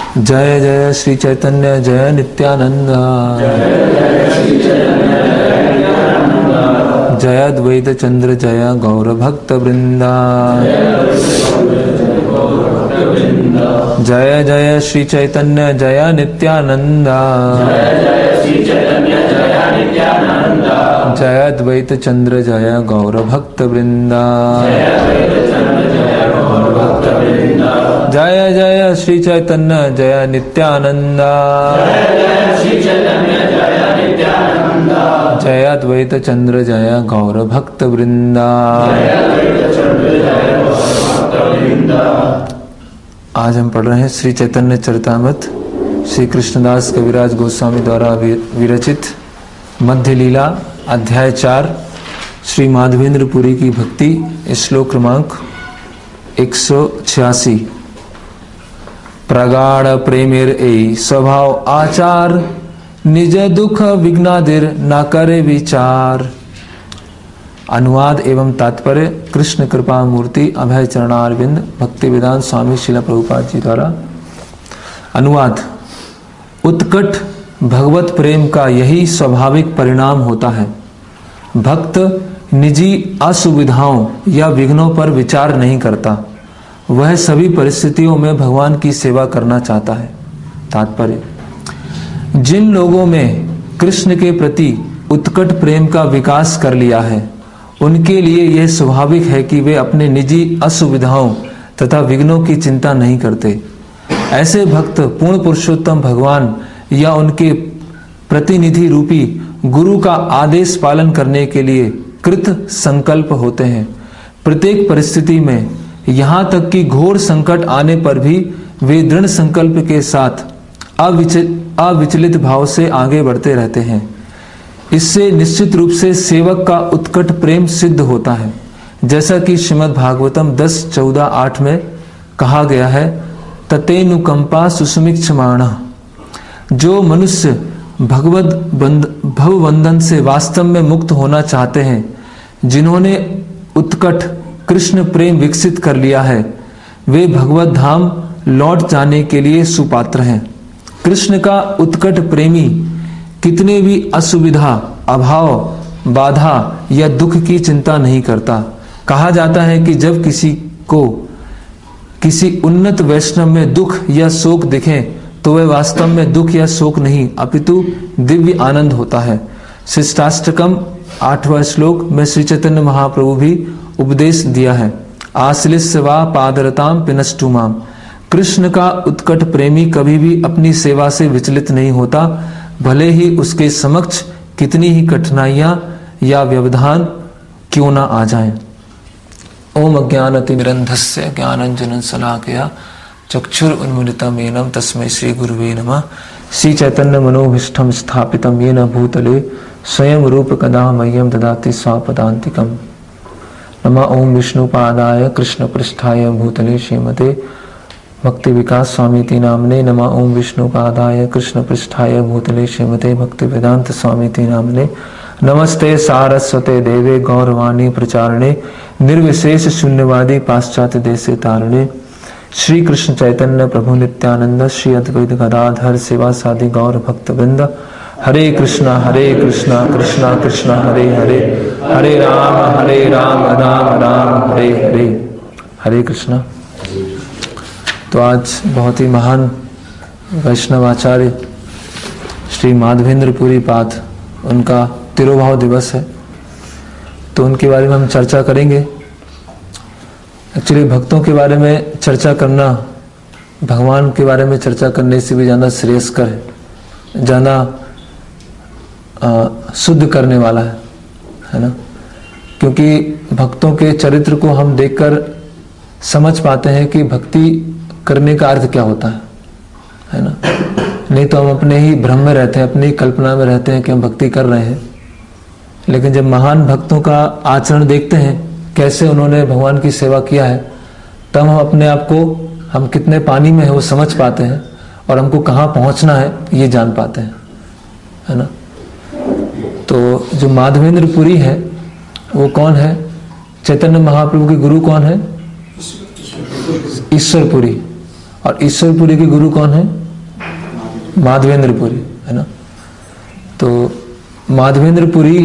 जय जय श्री चैतन्य जय नित्यानंद, जय अद्वैत चंद्र जय गौर भक्त वृंदा, जय जय श्री चैतन्य जय नित्यानंद, जय अद्वैत चंद्र जय गौर भक्त वृंदा, जय जय श्री चैतन्य जय नित्यानंद, जय अद्वैत चंद्र जय गौर भक्त वृंदा। आज हम पढ़ रहे हैं श्री चैतन्य चरितामृत, श्री कृष्णदास कविराज गोस्वामी द्वारा विरचित मध्य लीला अध्याय 4 श्री माधवेंद्र पुरी की भक्ति, श्लोक क्रमांक 186। प्रगाढ़ प्रेमेर ए स्वभाव आचार, निज दुख विघ्नादिर न करे विचार। अनुवाद एवं तात्पर्य कृष्ण कृपा मूर्ति अभय चरणारविंद भक्ति वेदांत स्वामी श्रील प्रभुपाद जी द्वारा। अनुवाद। उत्कट भगवत प्रेम का यही स्वाभाविक परिणाम होता है। भक्त निजी असुविधाओं या विघ्नों पर विचार नहीं करता, वह सभी परिस्थितियों में भगवान की सेवा करना चाहता है। तात्पर्य। जिन लोगों में कृष्ण के प्रति उत्कट प्रेम का विकास कर लिया है, उनके लिए यह स्वाभाविक है कि वे अपने निजी असुविधाओं तथा विघ्नों की चिंता नहीं करते। ऐसे भक्त पूर्ण पुरुषोत्तम भगवान या उनके प्रतिनिधि रूपी गुरु का आदेश पालन करने के लिए कृत संकल्प होते हैं। प्रत्येक परिस्थिति में, यहाँ तक कि घोर संकट आने पर भी वे दृढ़ संकल्प के साथ अविचलित भाव से आगे बढ़ते रहते हैं। इससे निश्चित रूप से सेवक का उत्कट प्रेम सिद्ध होता है, जैसा कि श्रीमद् भागवतम 10:14-8 में कहा गया है, ततेनुकंपा सुसुमिक्षमाण। जो मनुष्य भवबंधन से वास्तव में मुक्त होना चाहते हैं, जिन्होंने उत्कट कृष्ण प्रेम विकसित कर लिया है, वे भगवत धाम लौट जाने के लिए सुपात्र हैं। कृष्ण का उत्कट प्रेमी कितने भी असुविधा, अभाव, बाधा या दुख की चिंता नहीं करता। कहा जाता है कि जब किसी को किसी उन्नत वैष्णव में दुख या शोक दिखे, तो वह वास्तव में दुख या शोक नहीं अपितु दिव्य आनंद होता है। शिष्टाष्टकम 8वां श्लोक में श्री चैतन्य महाप्रभु भी उपदेश दिया है, आश्लिष्य वा पादरताम पिनष्टुमाम। कृष्ण का उत्कट प्रेमी कभी भी अपनी सेवा से विचलित नहीं होता, भले ही उसके समक्ष कितनी ही कठिनाइयां या व्यवधान क्यों ना आ जाएं। ओम अज्ञानतिमिरन्धस्य ज्ञानांजनं शलाकया चक्षुर उन्मीलितं येन तस्मै श्री गुरुवे नमः। श्री चैतन्य मनोभीष्टं स्थापितं येन भूतले स्वयं रूप कदा मह्यं ददाति स्वापदान्तिकम्। नमः ओम विष्णुपादाय कृष्ण पृष्ठाय भूतले श्रीमते भक्ति विकास स्वामी नामने। नमः ओम विष्णुपादाय कृष्ण पृष्ठाय भूतले श्रीमते भक्ति वेदांत स्वामी नामने। नमस्ते सारस्वते देवे गौरवाणी प्रचारणे, निर्विशेष शून्यवादी पाश्चात्य देशे तारणे। श्री कृष्ण चैतन्य प्रभु नित्यानंद श्री अद्वैत गदाधर शिवा सादि गौर भक्त वृंद। हरे कृष्णा कृष्णा कृष्णा हरे हरे, हरे राम राम राम हरे हरे। हरे कृष्णा। तो आज बहुत ही महान वैष्णव आचार्य श्री माधवेंद्र पुरी पाद, उनका तिरुभाव दिवस है, तो उनके बारे में हम चर्चा करेंगे। एक्चुअली भक्तों के बारे में चर्चा करना भगवान के बारे में चर्चा करने से भी ज़्यादा श्रेयस्कर है, ज़्यादा शुद्ध करने वाला है ना। क्योंकि भक्तों के चरित्र को हम देखकर समझ पाते हैं कि भक्ति करने का अर्थ क्या होता है ना। नहीं तो हम अपने ही भ्रम में रहते हैं, अपनी ही कल्पना में रहते हैं कि हम भक्ति कर रहे हैं। लेकिन जब महान भक्तों का आचरण देखते हैं, कैसे उन्होंने भगवान की सेवा किया है, तब हम अपने आप को, हम कितने पानी में है वो समझ पाते हैं, और हमको कहाँ पहुँचना है ये जान पाते हैं, है ना। तो जो माधवेंद्र पुरी है वो कौन है? चैतन्य महाप्रभु के गुरु कौन है? ईश्वरपुरी। और ईश्वरपुरी के गुरु कौन है? माधवेंद्रपुरी, है ना। तो माधवेंद्रपुरी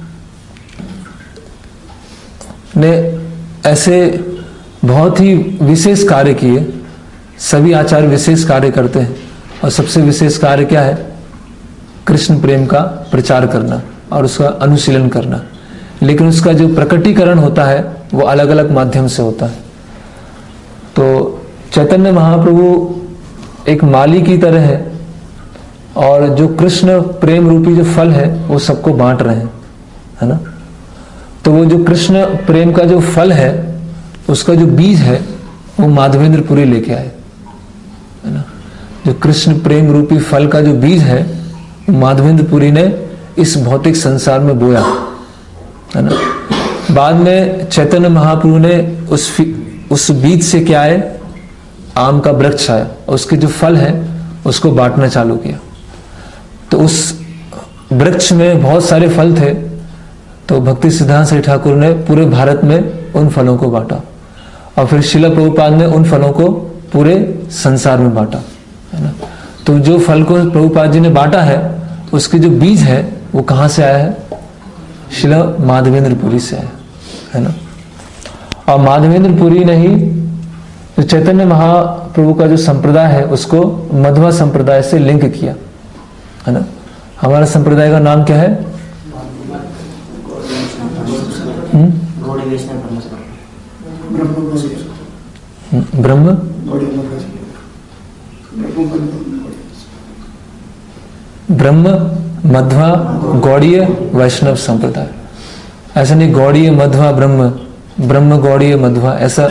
ने ऐसे बहुत ही विशेष कार्य किए। सभी आचार्य विशेष कार्य करते हैं और सबसे विशेष कार्य क्या है? कृष्ण प्रेम का प्रचार करना और उसका अनुशीलन करना। लेकिन उसका जो प्रकटीकरण होता है वो अलग अलग माध्यम से होता है। तो चैतन्य महाप्रभु एक माली की तरह है और जो कृष्ण प्रेम रूपी जो फल है वो सबको बांट रहे हैं, है ना। तो वो जो कृष्ण प्रेम का जो फल है उसका जो बीज है वो माधवेंद्रपुरी लेके आए, है ना। जो कृष्ण प्रेम रूपी फल का जो बीज है माधवेंद्रपुरी ने इस भौतिक संसार में बोया, है ना। बाद में चैतन्य महाप्रभु ने उस बीज से क्या है? आम का वृक्ष आया और उसके जो फल है उसको बांटना चालू किया। तो उस वृक्ष में बहुत सारे फल थे, तो भक्ति सिद्धांत श्री ठाकुर ने पूरे भारत में उन फलों को बांटा और फिर श्रील प्रभुपाद ने उन फलों को पूरे संसार में बांटा, है ना। तो जो फल को प्रभुपाद जी ने बांटा है उसके जो बीज है वो कहाँ से आया है? श्रील माधवेंद्रपुरी से आया, है ना। और माधवेंद्रपुरी ने ही जो चैतन्य महाप्रभु का जो संप्रदाय है उसको मध्वा संप्रदाय से लिंक किया, है ना। हमारा संप्रदाय का नाम क्या है? ब्रह्म ब्रह्म मध्वा गौड़ीय वैष्णव संप्रदाय। ऐसा नहीं गौड़ीय मध्वा ब्रह्म, ब्रह्म गौड़ीय मध्वा, ऐसा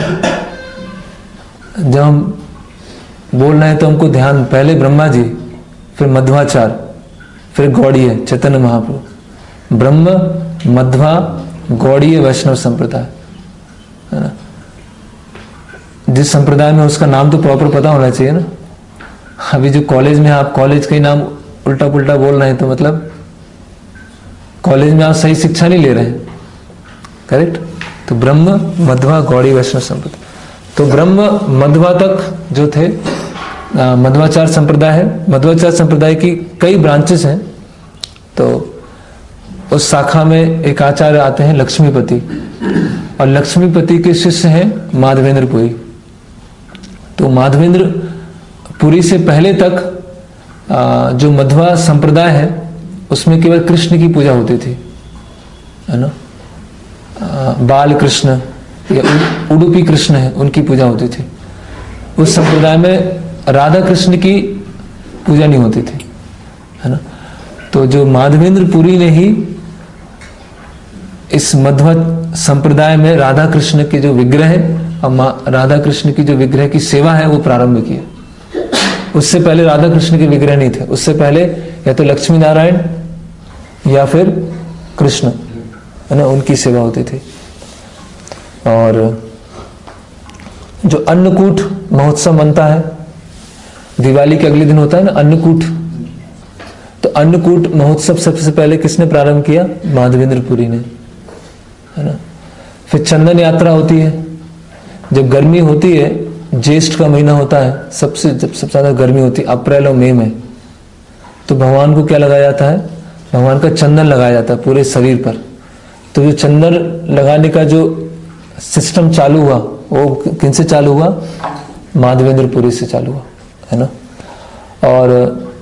जब हम बोल रहे हैं तो हमको ध्यान पहले ब्रह्मा जी, फिर मध्वाचार्य, फिर गौड़ीय चैतन्य महाप्रभु, ब्रह्म मध्वा गौड़ीय वैष्णव संप्रदाय, है ना। जिस संप्रदाय में उसका नाम तो प्रॉपर पता होना चाहिए ना। अभी जो कॉलेज में आप कॉलेज का ही नाम उल्टा पुल्टा बोल रहे हैं तो मतलब कॉलेज में आप सही शिक्षा नहीं ले रहे हैं, करेक्ट। तो ब्रह्म मध्वा गौड़ी वैष्णव संप्रदाय, तो ब्रह्म मध्वा तक जो थे मध्वाचार संप्रदाय है। मध्वाचार संप्रदाय की कई ब्रांचेस हैं। तो उस शाखा में एक आचार्य आते हैं लक्ष्मीपति, और लक्ष्मीपति के शिष्य हैं माधवेंद्रपुरी। तो माधवेंद्रपुरी से पहले तक जो मध्वा संप्रदाय है उसमें केवल कृष्ण की पूजा होती थी, है ना। बाल कृष्ण या उडुपी कृष्ण है उनकी पूजा होती थी। उस संप्रदाय में राधा कृष्ण की पूजा नहीं होती थी, है ना। तो जो माधवेंद्रपुरी ने ही इस मध्वा संप्रदाय में राधा कृष्ण के जो विग्रह है और राधा कृष्ण की जो विग्रह की सेवा है वो प्रारंभ किया। उससे पहले राधा कृष्ण के विग्रह नहीं थे। उससे पहले या तो लक्ष्मी नारायण या फिर कृष्ण, है ना, उनकी सेवा होती थी। और जो अन्नकूट महोत्सव बनता है दिवाली के अगले दिन होता है ना अन्नकूट, तो अन्नकूट महोत्सव सबसे पहले किसने प्रारंभ किया? माधवेंद्रपुरी ने, है ना। फिर चंदन यात्रा होती है। जब गर्मी होती है, ज्येष्ठ का महीना होता है, सबसे ज्यादा गर्मी होती है अप्रैल और मई में, तो भगवान को क्या लगाया जाता है? भगवान का चंदन लगाया जाता है पूरे शरीर पर। तो जो चंदन लगाने का जो सिस्टम चालू हुआ वो किन से चालू हुआ? माधवेंद्रपुरी से चालू हुआ, है ना। और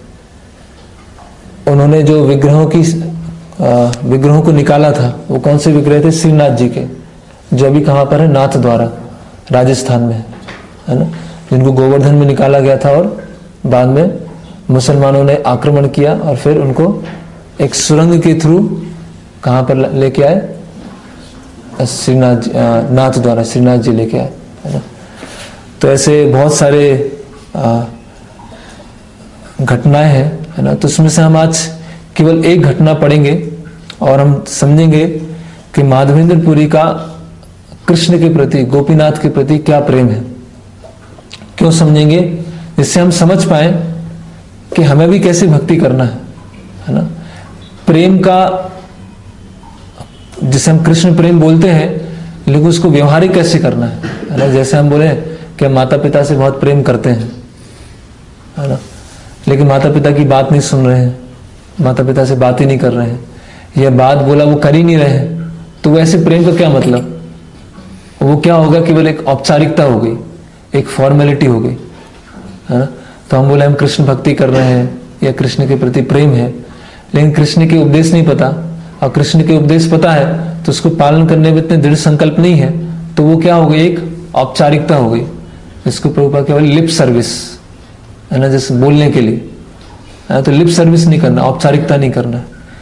उन्होंने जो विग्रहों को निकाला था वो कौन से विग्रह थे? श्रीनाथ जी के, जो अभी कहाँ पर है? नाथ द्वारा राजस्थान में, है ना। जिनको गोवर्धन में निकाला गया था और बाद में मुसलमानों ने आक्रमण किया और फिर उनको एक सुरंग के थ्रू कहाँ पर लेके आए? श्रीनाथ नाथ द्वारा श्रीनाथ जी लेके आए, है ना। तो ऐसे बहुत सारे घटनाएं हैं, है ना। तो उसमें से हम आज केवल एक घटना पढ़ेंगे और हम समझेंगे कि माधवेंद्रपुरी का कृष्ण के प्रति, गोपीनाथ के प्रति क्या प्रेम है। क्यों समझेंगे? जिससे हम समझ पाए कि हमें भी कैसे भक्ति करना है ना। प्रेम का, जिसे हम कृष्ण प्रेम बोलते हैं, लेकिन उसको व्यवहारिक कैसे करना है ना। जैसे हम बोले कि हम माता पिता से बहुत प्रेम करते हैं, है ना, लेकिन माता पिता की बात नहीं सुन रहे हैं, माता पिता से बात ही नहीं कर रहे हैं, या बात बोला वो कर ही नहीं रहे हैं, तो वैसे प्रेम का क्या मतलब? वो क्या होगा? केवल एक औपचारिकता हो गई, एक फॉर्मेलिटी हो गई, है ना। तो हम बोले हम कृष्ण भक्ति कर रहे हैं या कृष्ण के प्रति प्रेम है, लेकिन कृष्ण के उपदेश नहीं पता, और कृष्ण के उपदेश पता है तो उसको पालन करने में इतने दृढ़ संकल्प नहीं है, तो वो क्या हो गई? एक औपचारिकता हो गई, जिसको प्रभुपाद केवल लिप सर्विस, है ना, जैसे बोलने के लिए, तो लिप सर्विस नहीं करना, औपचारिकता नहीं करना।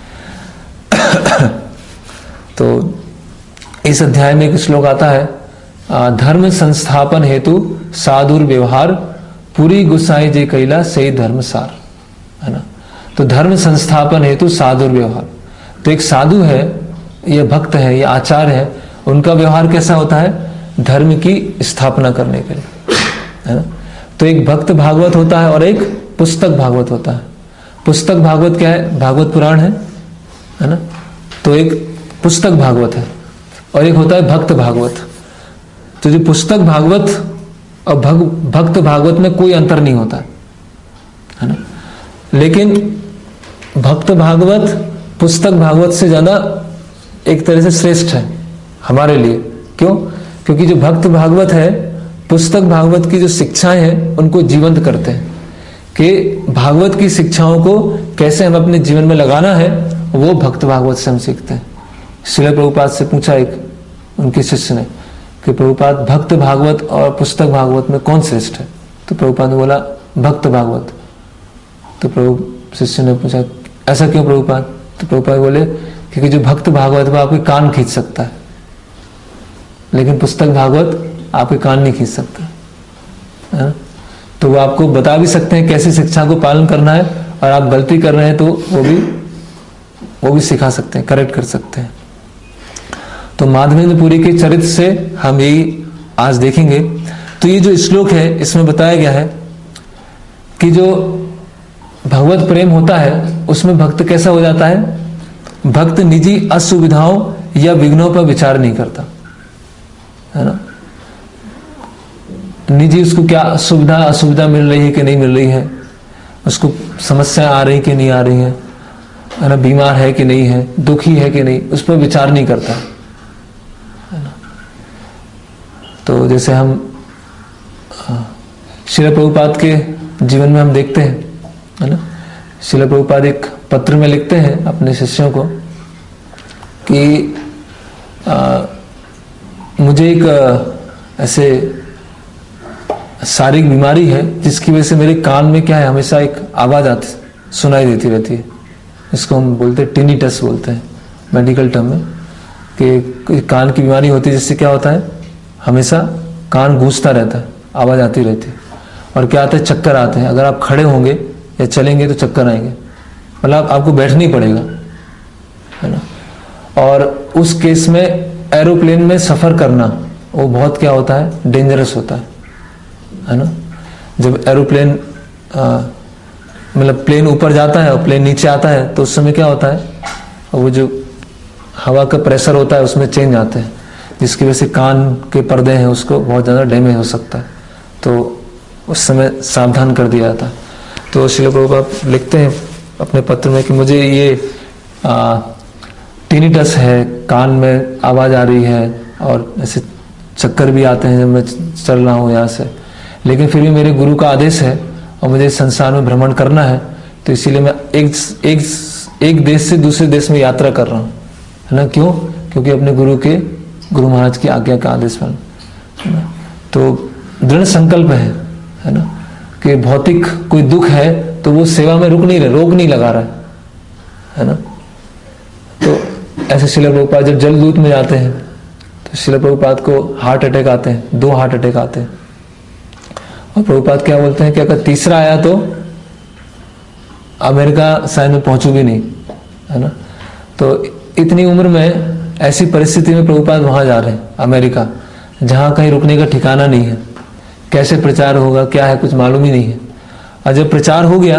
तो इस अध्याय में एक श्लोक आता है, धर्म संस्थापन हेतु साधुर व्यवहार, पूरी गुसाई जे कैला सही धर्म सार, है ना। तो धर्म संस्थापन हेतु साधुर व्यवहार, तो एक साधु है या भक्त है या आचार्य है, उनका व्यवहार कैसा होता है? धर्म की स्थापना करने के लिए, है ना। तो एक भक्त भागवत होता है और एक पुस्तक भागवत होता है। पुस्तक भागवत क्या है? भागवत पुराण है ना। तो एक पुस्तक भागवत है और एक होता है भक्त भागवत। तो जो पुस्तक भागवत और भक्त भागवत में कोई अंतर नहीं होता है ना, लेकिन भक्त भागवत पुस्तक भागवत से ज्यादा एक तरह से श्रेष्ठ है हमारे लिए। क्यों? क्योंकि जो भक्त भागवत है, पुस्तक भागवत की जो शिक्षाएं हैं उनको जीवंत करते हैं, कि भागवत की शिक्षाओं को कैसे हम अपने जीवन में लगाना है, वो भक्त भागवत से हम सीखते हैं। श्रील प्रभुपाद से पूछा एक उनके शिष्य ने कि प्रभुपाद भक्त भागवत और पुस्तक भागवत में कौन श्रेष्ठ है? तो प्रभुपाद ने बोला भक्त भागवत। तो प्रभु शिष्य ने पूछा ऐसा क्यों प्रभुपाद? तो प्रभुपाद बोले क्योंकि जो भक्त भागवत वो आपके कान खींच सकता है, लेकिन पुस्तक भागवत आपके कान नहीं खींच सकता है। तो वो आपको बता भी सकते हैं कैसे शिक्षा को पालन करना है, और आप गलती कर रहे हैं तो वो भी सिखा सकते हैं, करेक्ट कर सकते हैं। तो माधवेंद्र पुरी के चरित्र से हम यही आज देखेंगे। तो ये जो श्लोक है इसमें बताया गया है कि जो भगवत प्रेम होता है उसमें भक्त कैसा हो जाता है? भक्त निजी असुविधाओं या विघ्नों पर विचार नहीं करता, है ना। निजी उसको क्या सुविधा असुविधा मिल रही है कि नहीं मिल रही है, उसको समस्या आ रही कि नहीं आ रही है ना, बीमार है कि नहीं है, दुखी है कि नहीं, उस पर विचार नहीं करता, है ना। तो जैसे हम श्रील प्रभुपाद के जीवन में हम देखते हैं, है ना। श्रील प्रभुपाद एक पत्र में लिखते हैं अपने शिष्यों को कि मुझे एक ऐसे शारीरिक बीमारी है जिसकी वजह से मेरे कान में क्या है, हमेशा एक आवाज आती सुनाई देती रहती है। इसको हम बोलते हैं टिनिटस बोलते हैं मेडिकल टर्म में, कि कान की बीमारी होती है जिससे क्या होता है, हमेशा कान गूंजता रहता है, आवाज आती रहती है, और क्या आता है, चक्कर आते हैं। अगर आप खड़े होंगे या चलेंगे तो चक्कर आएंगे, मतलब आपको बैठना ही पड़ेगा, है ना। और उस केस में एरोप्लेन में सफर करना वो बहुत क्या होता है, डेंजरस होता है ना। जब एरोप्लेन मतलब प्लेन ऊपर जाता है और प्लेन नीचे आता है तो उस समय क्या होता है, वो जो हवा का प्रेशर होता है उसमें चेंज आते हैं, जिसकी वजह से कान के पर्दे हैं उसको बहुत ज़्यादा डैमेज हो सकता है। तो उस समय सावधान कर दिया जाता है। तो श्रील प्रभुपाद लिखते हैं अपने पत्र में कि मुझे ये टिनिटस है, कान में आवाज़ आ रही है और ऐसे चक्कर भी आते हैं जब मैं चल रहा हूँ यहाँ से, लेकिन फिर भी मेरे गुरु का आदेश है और मुझे संसार में भ्रमण करना है, तो इसीलिए मैं एक देश से दूसरे देश में यात्रा कर रहा हूँ, है ना। क्यों? क्योंकि अपने गुरु महाराज की आज्ञा का आदेश पर, है ना। तो दृढ़ संकल्प है ना, कि भौतिक कोई दुख है तो वो सेवा में रोक नहीं लगा रहा है ना। तो ऐसे श्रील प्रभुपाद जब जलदूत में जाते हैं तो श्रील प्रभुपाद को हार्ट अटैक आते हैं, 2 हार्ट अटैक आते हैं, और प्रभुपाद क्या बोलते हैं कि अगर तीसरा आया तो अमेरिका शायद में पहुंचू भी नहीं, है ना। तो इतनी उम्र में ऐसी परिस्थिति में प्रभुपाद वहां जा रहे हैं अमेरिका, जहां कहीं रुकने का ठिकाना नहीं है, कैसे प्रचार होगा क्या है कुछ मालूम ही नहीं है। और जब प्रचार हो गया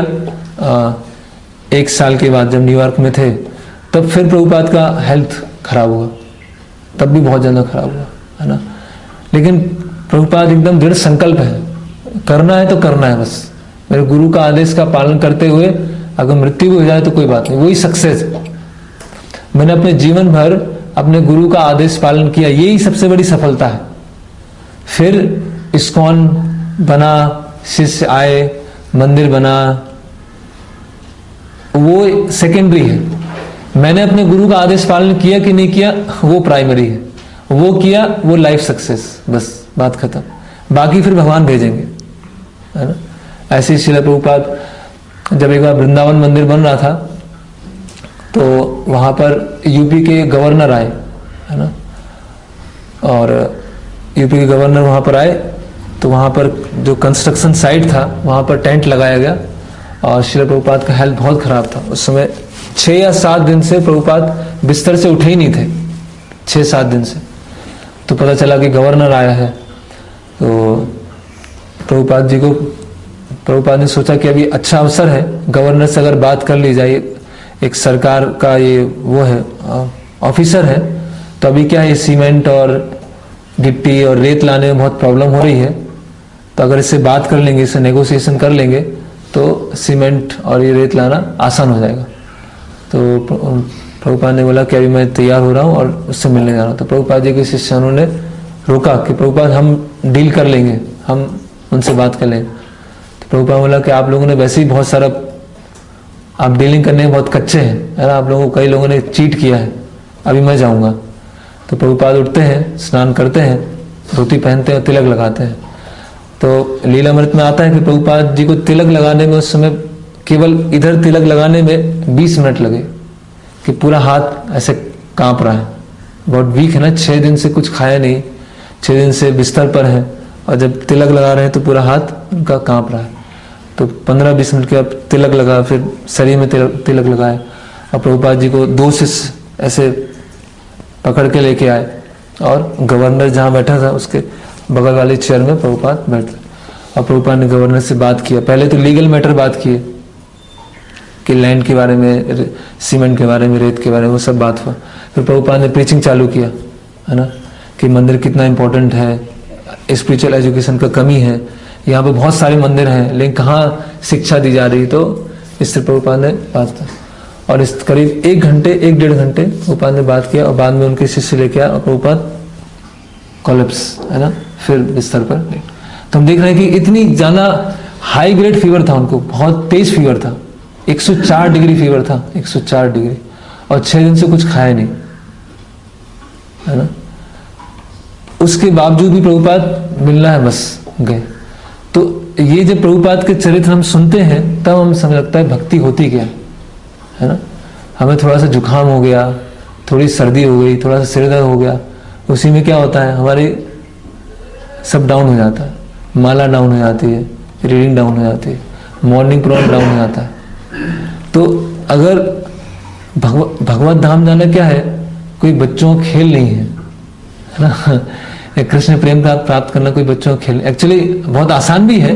1 साल के बाद, जब न्यूयॉर्क में थे, तब फिर प्रभुपाद का हेल्थ खराब हुआ, तब भी बहुत ज्यादा खराब हुआ, है ना। लेकिन प्रभुपाद एकदम दृढ़ संकल्प है, करना है तो करना है बस, मेरे गुरु का आदेश का पालन करते हुए अगर मृत्यु भी हो जाए तो कोई बात नहीं, वही सक्सेस है। मैंने अपने जीवन भर अपने गुरु का आदेश पालन किया, यही सबसे बड़ी सफलता है। फिर इस्कॉन बना, शिष्य आए, मंदिर बना, वो सेकेंडरी है। मैंने अपने गुरु का आदेश पालन किया कि नहीं किया वो प्राइमरी है। वो किया, वो लाइफ सक्सेस, बस बात खत्म। बाकी फिर भगवान भेजेंगे, है ना। ऐसे ही श्रील प्रभुपाद जब एक बार वृंदावन मंदिर बन रहा था तो वहां पर यूपी के गवर्नर आए, है ना, और यूपी के गवर्नर वहां पर आए तो वहां पर जो कंस्ट्रक्शन साइट था वहां पर टेंट लगाया गया और श्रील प्रभुपाद का हेल्थ बहुत खराब था। उस समय 6 या 7 दिन से प्रभुपाद बिस्तर से उठे ही नहीं थे, 6-7 दिन से। तो पता चला कि गवर्नर आया है, तो प्रभुपाद ने सोचा कि अभी अच्छा अवसर है, गवर्नर से अगर बात कर ली जाए, एक सरकार का ये वो है ऑफिसर है, तो अभी क्या है, सीमेंट और गिट्टी और रेत लाने में बहुत प्रॉब्लम हो रही है, तो अगर इससे बात कर लेंगे, इससे नेगोशिएशन कर लेंगे तो सीमेंट और ये रेत लाना आसान हो जाएगा। तो प्रभुपाद ने बोला कि अभी मैं तैयार हो रहा हूँ और उससे मिलने जा रहा हूँ। तो प्रभुपाद जी के शिष्यों ने रोका कि प्रभुपाद हम डील कर लेंगे, हम उनसे बात कर लेंगे। तो प्रभुपाद बोला कि आप लोगों ने वैसे ही बहुत सारा, आप डीलिंग करने में बहुत कच्चे हैं, है ना, आप लोगों को कई लोगों ने चीट किया है, अभी मैं जाऊँगा। तो प्रभुपाद उठते हैं, स्नान करते हैं, धोती पहनते हैं, तिलक लगाते हैं। तो लीलामृत में आता है कि प्रभुपाद जी को तिलक लगाने में उस समय केवल इधर तिलक लगाने में 20 मिनट लगे कि पूरा हाथ ऐसे कांप रहा है, बहुत वीक है ना, 6 दिन से कुछ खाया नहीं, 6 दिन से बिस्तर पर है और जब तिलक लगा रहे हैं तो पूरा हाथ उनका कांप रहा है। तो 15-20 मिनट के बाद तिलक लगा, फिर शरीर में तिलक लगाए और प्रभुपाद जी को 2 शिष्य ऐसे पकड़ के लेके आए और गवर्नर जहाँ बैठा था उसके बगल वाले चेयर में प्रभुपाद बैठे और प्रभुपाद ने गवर्नर से बात किया। पहले तो लीगल मैटर बात किए कि लैंड के बारे में, सीमेंट के बारे में, रेत के बारे में, वो सब बात हुआ। फिर प्रभुपाद ने प्रीचिंग चालू किया, है ना, कि मंदिर कितना इंपॉर्टेंट है, स्पिरिचुअल एजुकेशन का कमी है, यहाँ पे बहुत सारे मंदिर हैं लेकिन कहाँ शिक्षा दी जा रही। तो इससे प्रभुपाद ने बात की और इस करीब 1-1.5 घंटे प्रभुपाद ने बात किया और बाद में उनके शिष्य लेके आया और प्रभुपाद कोलैप्स, है ना, फिर बिस्तर पर। तो हम देख रहे हैं कि इतनी ज्यादा हाई ग्रेड फीवर था उनको, बहुत तेज फीवर था, 104 डिग्री फीवर था, 104 डिग्री, और 6 दिन से कुछ खाया नहीं, है ना। उसके बावजूद भी प्रभुपाद मिलना है, बस गए। तो ये जब प्रभुपाद के चरित्र हम सुनते हैं तब हम समझ लगता है भक्ति होती क्या है ना। हमें थोड़ा सा जुकाम हो गया, थोड़ी सर्दी हो गई, थोड़ा सा सिर दर्द हो गया, उसी में क्या होता है, हमारी सब डाउन हो जाता है, माला डाउन हो जाती है, रीडिंग डाउन हो जाती है, मॉर्निंग प्रोग्राम डाउन हो जाता है। तो अगर भगवत धाम जाना क्या है, कोई बच्चों का खेल नहीं है ना। कृष्ण प्रेम प्राप्त करना कोई बच्चों का खेल, एक्चुअली बहुत आसान भी है।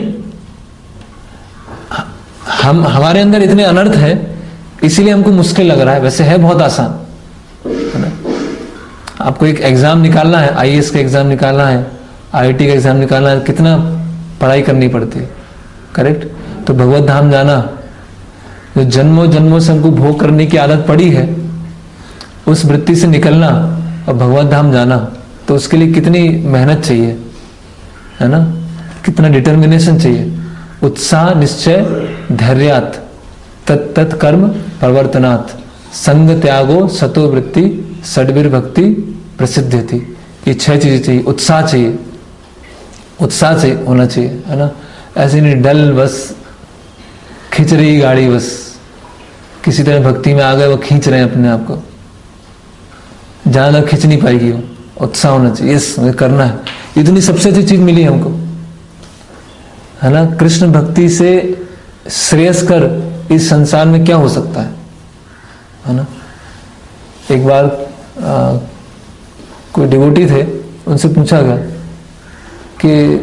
हमारे अंदर इतने अनर्थ है इसीलिए हमको मुश्किल लग रहा है, वैसे है बहुत आसान, है ना। आपको एक एग्जाम निकालना है, आईएएस का एग्जाम निकालना है, आईआईटी का एग्जाम निकालना है, कितना पढ़ाई करनी पड़ती है, करेक्ट। तो भगवत धाम जाना, जो जन्मों जन्मों से हमको भोग करने की आदत पड़ी है, उस वृत्ति से निकलना और भगवत धाम जाना, तो उसके लिए कितनी मेहनत चाहिए, है ना, कितना डिटर्मिनेशन चाहिए, उत्साह, निश्चय, धैर्यात् तत्त कर्म प्रवर्तनात्, संग त्यागो सतो वृत्ति षड्वीर भक्ति प्रसिद्ध थी। ये 6 चीजें चाहिए। उत्साह चाहिए, उत्साह चाहिए, होना चाहिए, है ना। ऐसे नहीं डल बस खींच रही गाड़ी, बस किसी तरह भक्ति में आ गए, वो खींच रहे हैं अपने आप को, ज्यादा खींच नहीं पाएगी वो। उत्साह होना चाहिए, यस मुझे करना है, इतनी सबसे अच्छी चीज मिली हमको, है ना। कृष्ण भक्ति से श्रेयस्कर इस संसार में क्या हो सकता है ना। एक बार कोई डिवोटी थे, उनसे पूछा गया कि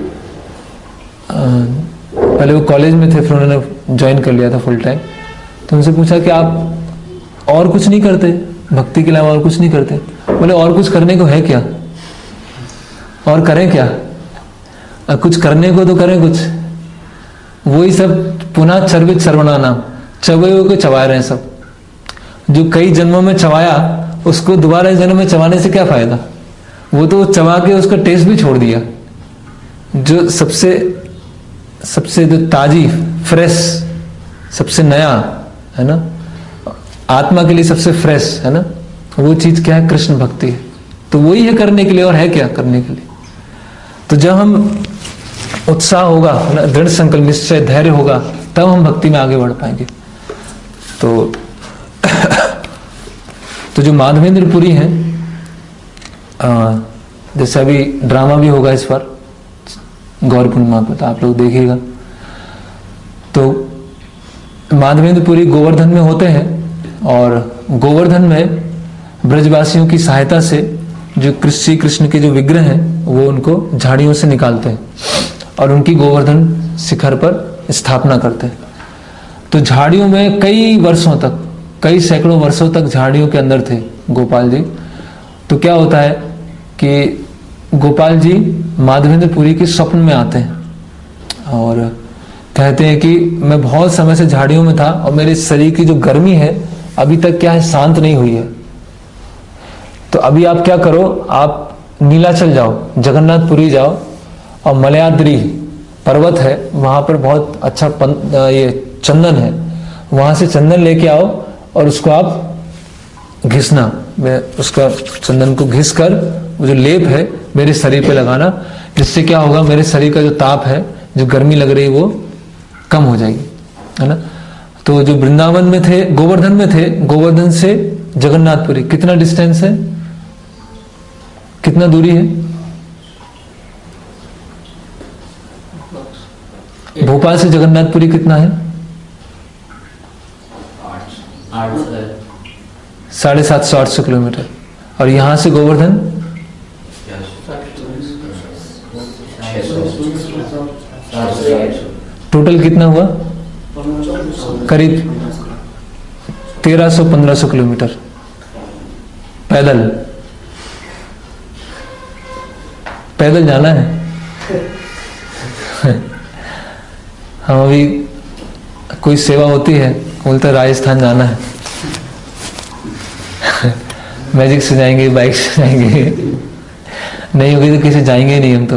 पहले वो कॉलेज में थे, फिर उन्होंने ज्वाइन कर लिया था फुल टाइम। तो उनसे पूछा कि आप और कुछ नहीं करते, भक्ति के अलावा और कुछ नहीं करते? बोले और कुछ करने को है क्या, और करें क्या, कुछ करने को तो करें कुछ। वही सब पुनः चर्वित सर्वना नाम, चबे हुए को चबा रहे हैं सब। जो कई जन्मों में चबाया उसको दोबारा जन्म में चबाने से क्या फायदा, वो तो चबा के उसका टेस्ट भी छोड़ दिया। जो सबसे जो ताजी फ्रेश, सबसे नया है ना, आत्मा के लिए सबसे फ्रेश है ना, वो चीज क्या है, कृष्ण भक्ति है। तो वही है करने के लिए, और है क्या करने के लिए। तो जब हम उत्साह होगा, दृढ़ संकल्प, निश्चय, धैर्य होगा, तब हम भक्ति में आगे बढ़ पाएंगे। तो जो माधवेंद्रपुरी हैं, जैसे अभी ड्रामा भी होगा इस बार गौर पूर्णिमा पर, तो आप लोग देखिएगा। तो माधवेंद्रपुरी गोवर्धन में होते हैं, और गोवर्धन में ब्रजवासियों की सहायता से जो श्री कृष्ण के जो विग्रह हैं वो उनको झाड़ियों से निकालते हैं और उनकी गोवर्धन शिखर पर स्थापना करते हैं। तो झाड़ियों में कई वर्षों तक, कई सैकड़ों वर्षों तक झाड़ियों के अंदर थे गोपाल जी। तो क्या होता है कि गोपाल जी माधवेंद्रपुरी के स्वप्न में आते हैं और कहते हैं कि मैं बहुत समय से झाड़ियों में था और मेरे शरीर की जो गर्मी है अभी तक क्या है, शांत नहीं हुई है। तो अभी आप क्या करो, आप नीलाचल जाओ, जगन्नाथपुरी जाओ, और मलयाद्री पर्वत है, वहां पर बहुत अच्छा ये चंदन है, वहां से चंदन लेके आओ और उसको आप घिसना, उसका चंदन को घिस कर वो जो लेप है मेरे शरीर पे लगाना, जिससे क्या होगा, मेरे शरीर का जो ताप है, जो गर्मी लग रही है, वो कम हो जाएगी, है ना। तो जो वृंदावन में थे, गोवर्धन में थे, गोवर्धन से जगन्नाथपुरी कितना डिस्टेंस है, कितना दूरी है? भोपाल से जगन्नाथपुरी कितना है? 750-800 किलोमीटर। और यहां से गोवर्धन टोटल कितना हुआ? करीब 1300-1500 किलोमीटर पैदल जाना है। हम अभी कोई सेवा होती है, बोलते राजस्थान जाना है, मैजिक से जाएंगे, बाइक से जाएंगे, नहीं होगी तो किसी जाएंगे ही नहीं हम तो,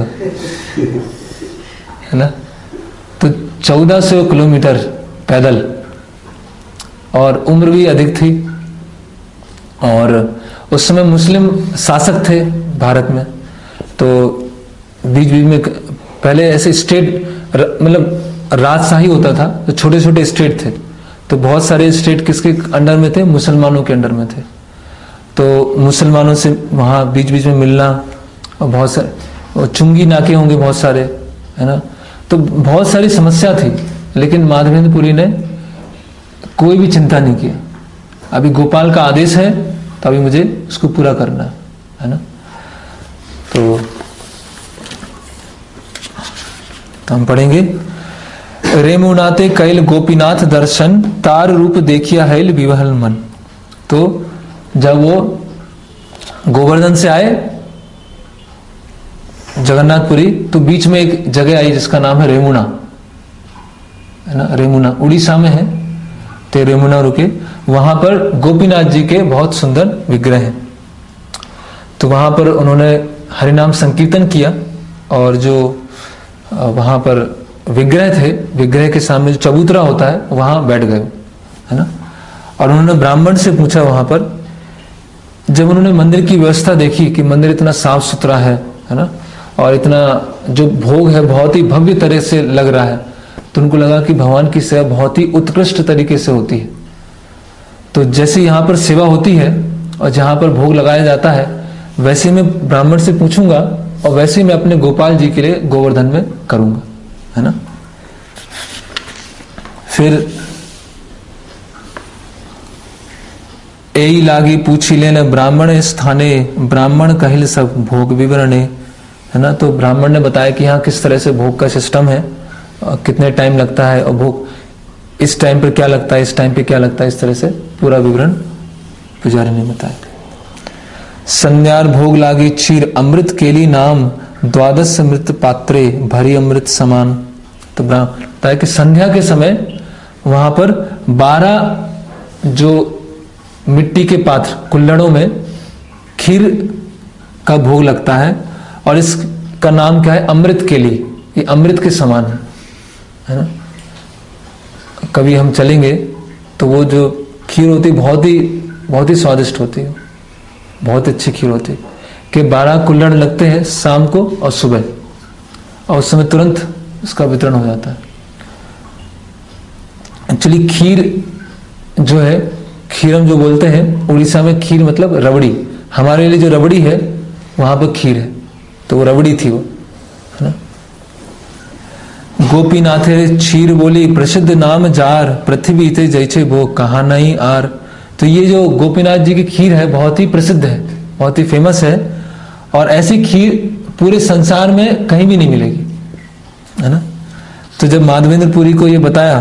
है ना। तो 1400 किलोमीटर पैदल, और उम्र भी अधिक थी, और उस समय मुस्लिम शासक थे भारत में। तो बीच बीच में पहले ऐसे स्टेट, मतलब राजशाही होता था, तो छोटे छोटे स्टेट थे, तो बहुत सारे स्टेट किसके अंडर में थे? मुसलमानों के अंडर में थे। तो मुसलमानों से वहां बीच बीच में मिलना, और बहुत सारे चुंगी नाके होंगे बहुत सारे, है ना। तो बहुत सारी समस्या थी, लेकिन माधवेंद्रपुरी ने कोई भी चिंता नहीं किया। अभी गोपाल का आदेश है तो अभी मुझे उसको पूरा करना है ना। तो हम पढ़ेंगे, रेमुनाते कैल गोपीनाथ दर्शन, तार रूप देखिया हैल विवहल मन। तो जब वो गोवर्धन से आए जगन्नाथपुरी, तो बीच में एक जगह आई जिसका नाम है रेमुना, है ना। रेमुना उड़ीसा में है, तो रेमुना रुके, वहां पर गोपीनाथ जी के बहुत सुंदर विग्रह हैं। तो वहां पर उन्होंने हरिनाम संकीर्तन किया, और जो वहां पर विग्रह थे, विग्रह के सामने जो चबूतरा होता है वहां बैठ गए, है ना। और उन्होंने ब्राह्मण से पूछा वहां पर, जब उन्होंने मंदिर की व्यवस्था देखी कि मंदिर इतना साफ सुथरा है ना, और इतना जो भोग है बहुत ही भव्य तरह से लग रहा है, तो उनको लगा कि भगवान की सेवा बहुत ही उत्कृष्ट तरीके से होती है। तो जैसे यहाँ पर सेवा होती है और जहां पर भोग लगाया जाता है, वैसे मैं ब्राह्मण से पूछूंगा, और वैसे ही मैं अपने गोपाल जी के लिए गोवर्धन में करूंगा, है ना। फिर एई लागी पूछी लेने ब्राह्मण स्थाने, ब्राह्मण कहिल सब भोग विवरणे, है ना। तो ब्राह्मण ने बताया कि यहाँ किस तरह से भोग का सिस्टम है, कितने टाइम लगता है, और भोग इस टाइम पर क्या लगता है, इस टाइम पे क्या लगता है, इस तरह से पूरा विवरण पुजारी ने बताया। संन्यार भोग लागी क्षीर अमृत केली नाम, द्वादश अमृत पात्रे भरी अमृत समान। तो बताया है कि संध्या के समय वहां पर 12 जो मिट्टी के पात्र कुल्हड़ों में खीर का भोग लगता है, और इसका नाम क्या है, अमृत के लिए। ये अमृत के समान है ना। कभी हम चलेंगे तो वो जो खीर होती बहुत ही स्वादिष्ट होती है, बहुत अच्छी खीर होती है कि 12 कुल्हड़ लगते हैं शाम को और सुबह, और उस समय तुरंत उसका वितरण हो जाता है। एक्चुअली खीर जो है, खीर हम जो बोलते हैं उड़ीसा में, खीर मतलब रबड़ी। हमारे लिए जो रबड़ी है वहां पर खीर है, तो वो रबड़ी थी वो, है ना। गोपीनाथे क्षीर बोली प्रसिद्ध नाम जार, पृथ्वी ते जैसे वो कहा नहीं आर। तो ये जो गोपीनाथ जी की खीर है बहुत ही प्रसिद्ध है, बहुत ही फेमस है, और ऐसी खीर पूरे संसार में कहीं भी नहीं मिलेगी, है ना। तो जब माधवेंद्रपुरी को ये बताया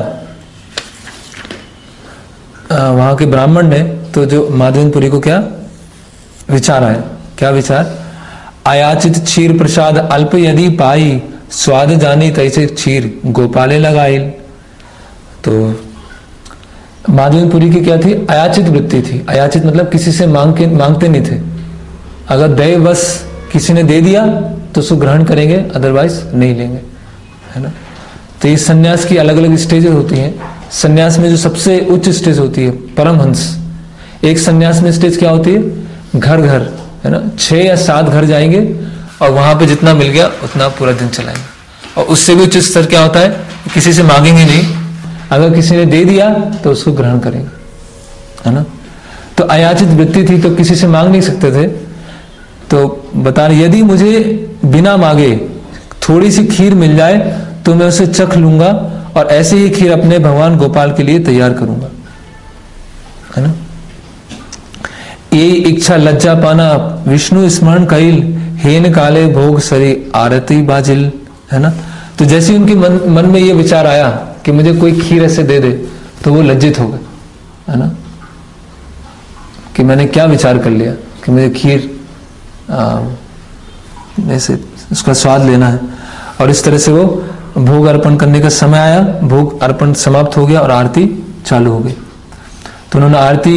वहां के ब्राह्मण ने, तो जो माधवेंद्रपुरी को क्या विचार आया, क्या विचार, आयाचित क्षीर प्रसाद अल्प यदि पाई, स्वाद जानी तैसे क्षीर गोपाले लगाइल। तो माधवेंद्रपुरी की क्या थी, अयाचित वृत्ति थी। अयाचित मतलब किसी से मांगते नहीं थे। अगर दैववश किसी ने दे दिया तो उसको ग्रहण करेंगे, अदरवाइज नहीं लेंगे, है ना। तो ये सन्यास की अलग अलग स्टेजेस होती हैं। सन्यास में जो सबसे उच्च स्टेज होती है परमहंस। एक सन्यास में स्टेज क्या होती है, घर घर, है ना, 6 या 7 घर जाएंगे और वहां पे जितना मिल गया उतना पूरा दिन चलाएंगे। और उससे भी उच्च स्तर क्या होता है, किसी से मांगेंगे नहीं, अगर किसी ने दे दिया तो उसको ग्रहण करेंगे, है ना। तो अयाचित वृत्ति थी, तो किसी से मांग नहीं सकते थे। तो बता रहे, यदि मुझे बिना मांगे थोड़ी सी खीर मिल जाए तो मैं उसे चख लूंगा, और ऐसे ही खीर अपने भगवान गोपाल के लिए तैयार करूंगा, है ना। ये इच्छा लज्जा पाना विष्णु स्मरण कैल, हेन काले भोग सरी आरती बाजिल, है ना। तो जैसे उनके मन में ये विचार आया कि मुझे कोई खीर ऐसे दे दे, तो वो लज्जित हो गए, है ना, कि मैंने क्या विचार कर लिया कि मुझे खीर ऐसे उसका स्वाद लेना है। और इस तरह से वो भोग अर्पण करने का समय आया, भोग अर्पण समाप्त हो गया और आरती चालू हो गई। तो उन्होंने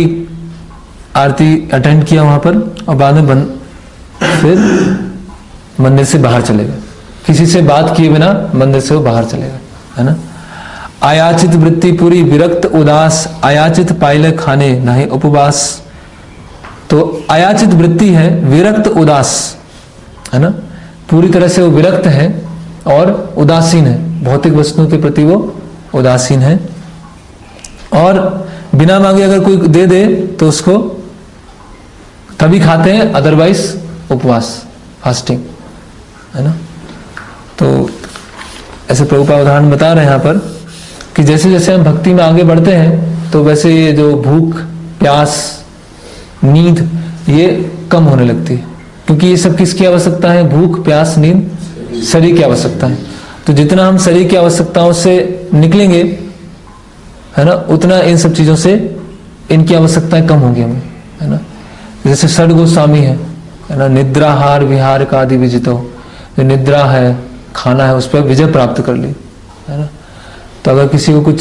आरती अटेंड किया वहां पर, और बाद में फिर मंदिर से बाहर चले गए, किसी से बात किए बिना मंदिर से वो बाहर चले गए, है ना। आयाचित वृत्ति पूरी विरक्त उदास, आयाचित पाइले खाने नहीं उपवास। तो आयाचित वृत्ति है विरक्त उदास, है ना, पूरी तरह से वो विरक्त है और उदासीन है, भौतिक वस्तुओं के प्रति वो उदासीन है। और बिना मांगे अगर कोई दे दे तो उसको तभी खाते हैं, अदरवाइज उपवास, फास्टिंग, है ना। तो ऐसे प्रभुपाद उदाहरण बता रहे हैं यहाँ पर कि जैसे जैसे हम भक्ति में आगे बढ़ते हैं तो वैसे ये जो भूख, प्यास, नींद ये कम होने लगती है, क्योंकि ये सब किसकी आवश्यकता है, भूख, प्यास, नींद, शरीर की आवश्यकता है। तो जितना हम शरीर की आवश्यकताओं से निकलेंगे, है ना, उतना इन सब चीजों से इनकी आवश्यकताएं कम होंगी हमें, है ना। जैसे षड गोस्वामी है ना, निद्राहार विहार का आदि विजितो, जो निद्रा है, खाना है, उस पर विजय प्राप्त कर ली, है ना। तो अगर किसी को कुछ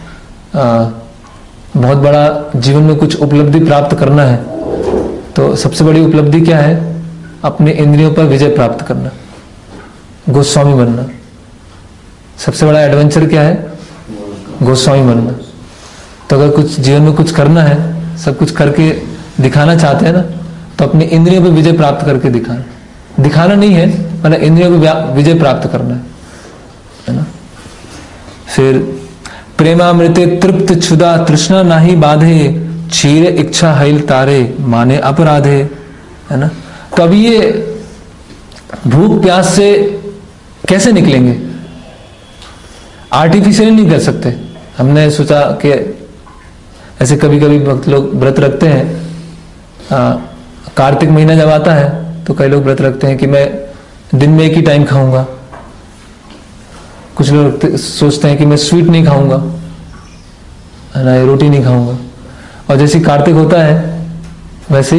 बहुत बड़ा जीवन में कुछ उपलब्धि प्राप्त करना है तो सबसे बड़ी उपलब्धि क्या है, अपने इंद्रियों पर विजय प्राप्त करना, गोस्वामी बनना। सबसे बड़ा एडवेंचर क्या है, गोस्वामी बनना। तो अगर कुछ जीवन में कुछ करना है, सब कुछ करके दिखाना चाहते हैं ना, तो अपनी इंद्रियों पर विजय प्राप्त करके दिखाना नहीं है, मतलब इंद्रियों पर विजय प्राप्त करना है ना। फिर प्रेमामृते तृप्त क्षुदा तृष्णा नाही बाधे, क्षीर इच्छा हैल तारे माने अपराधे, है ना। तो अब ये भूख प्यास से कैसे निकलेंगे, आर्टिफिशियल नहीं कर सकते। हमने सोचा कि ऐसे कभी कभी भक्त लोग व्रत रखते हैं, कार्तिक महीना जब आता है तो कई लोग व्रत रखते हैं कि मैं दिन में एक ही टाइम खाऊंगा। कुछ लोग सोचते हैं कि मैं स्वीट नहीं खाऊंगा, है ना, रोटी नहीं खाऊंगा। और जैसे कार्तिक होता है वैसे ही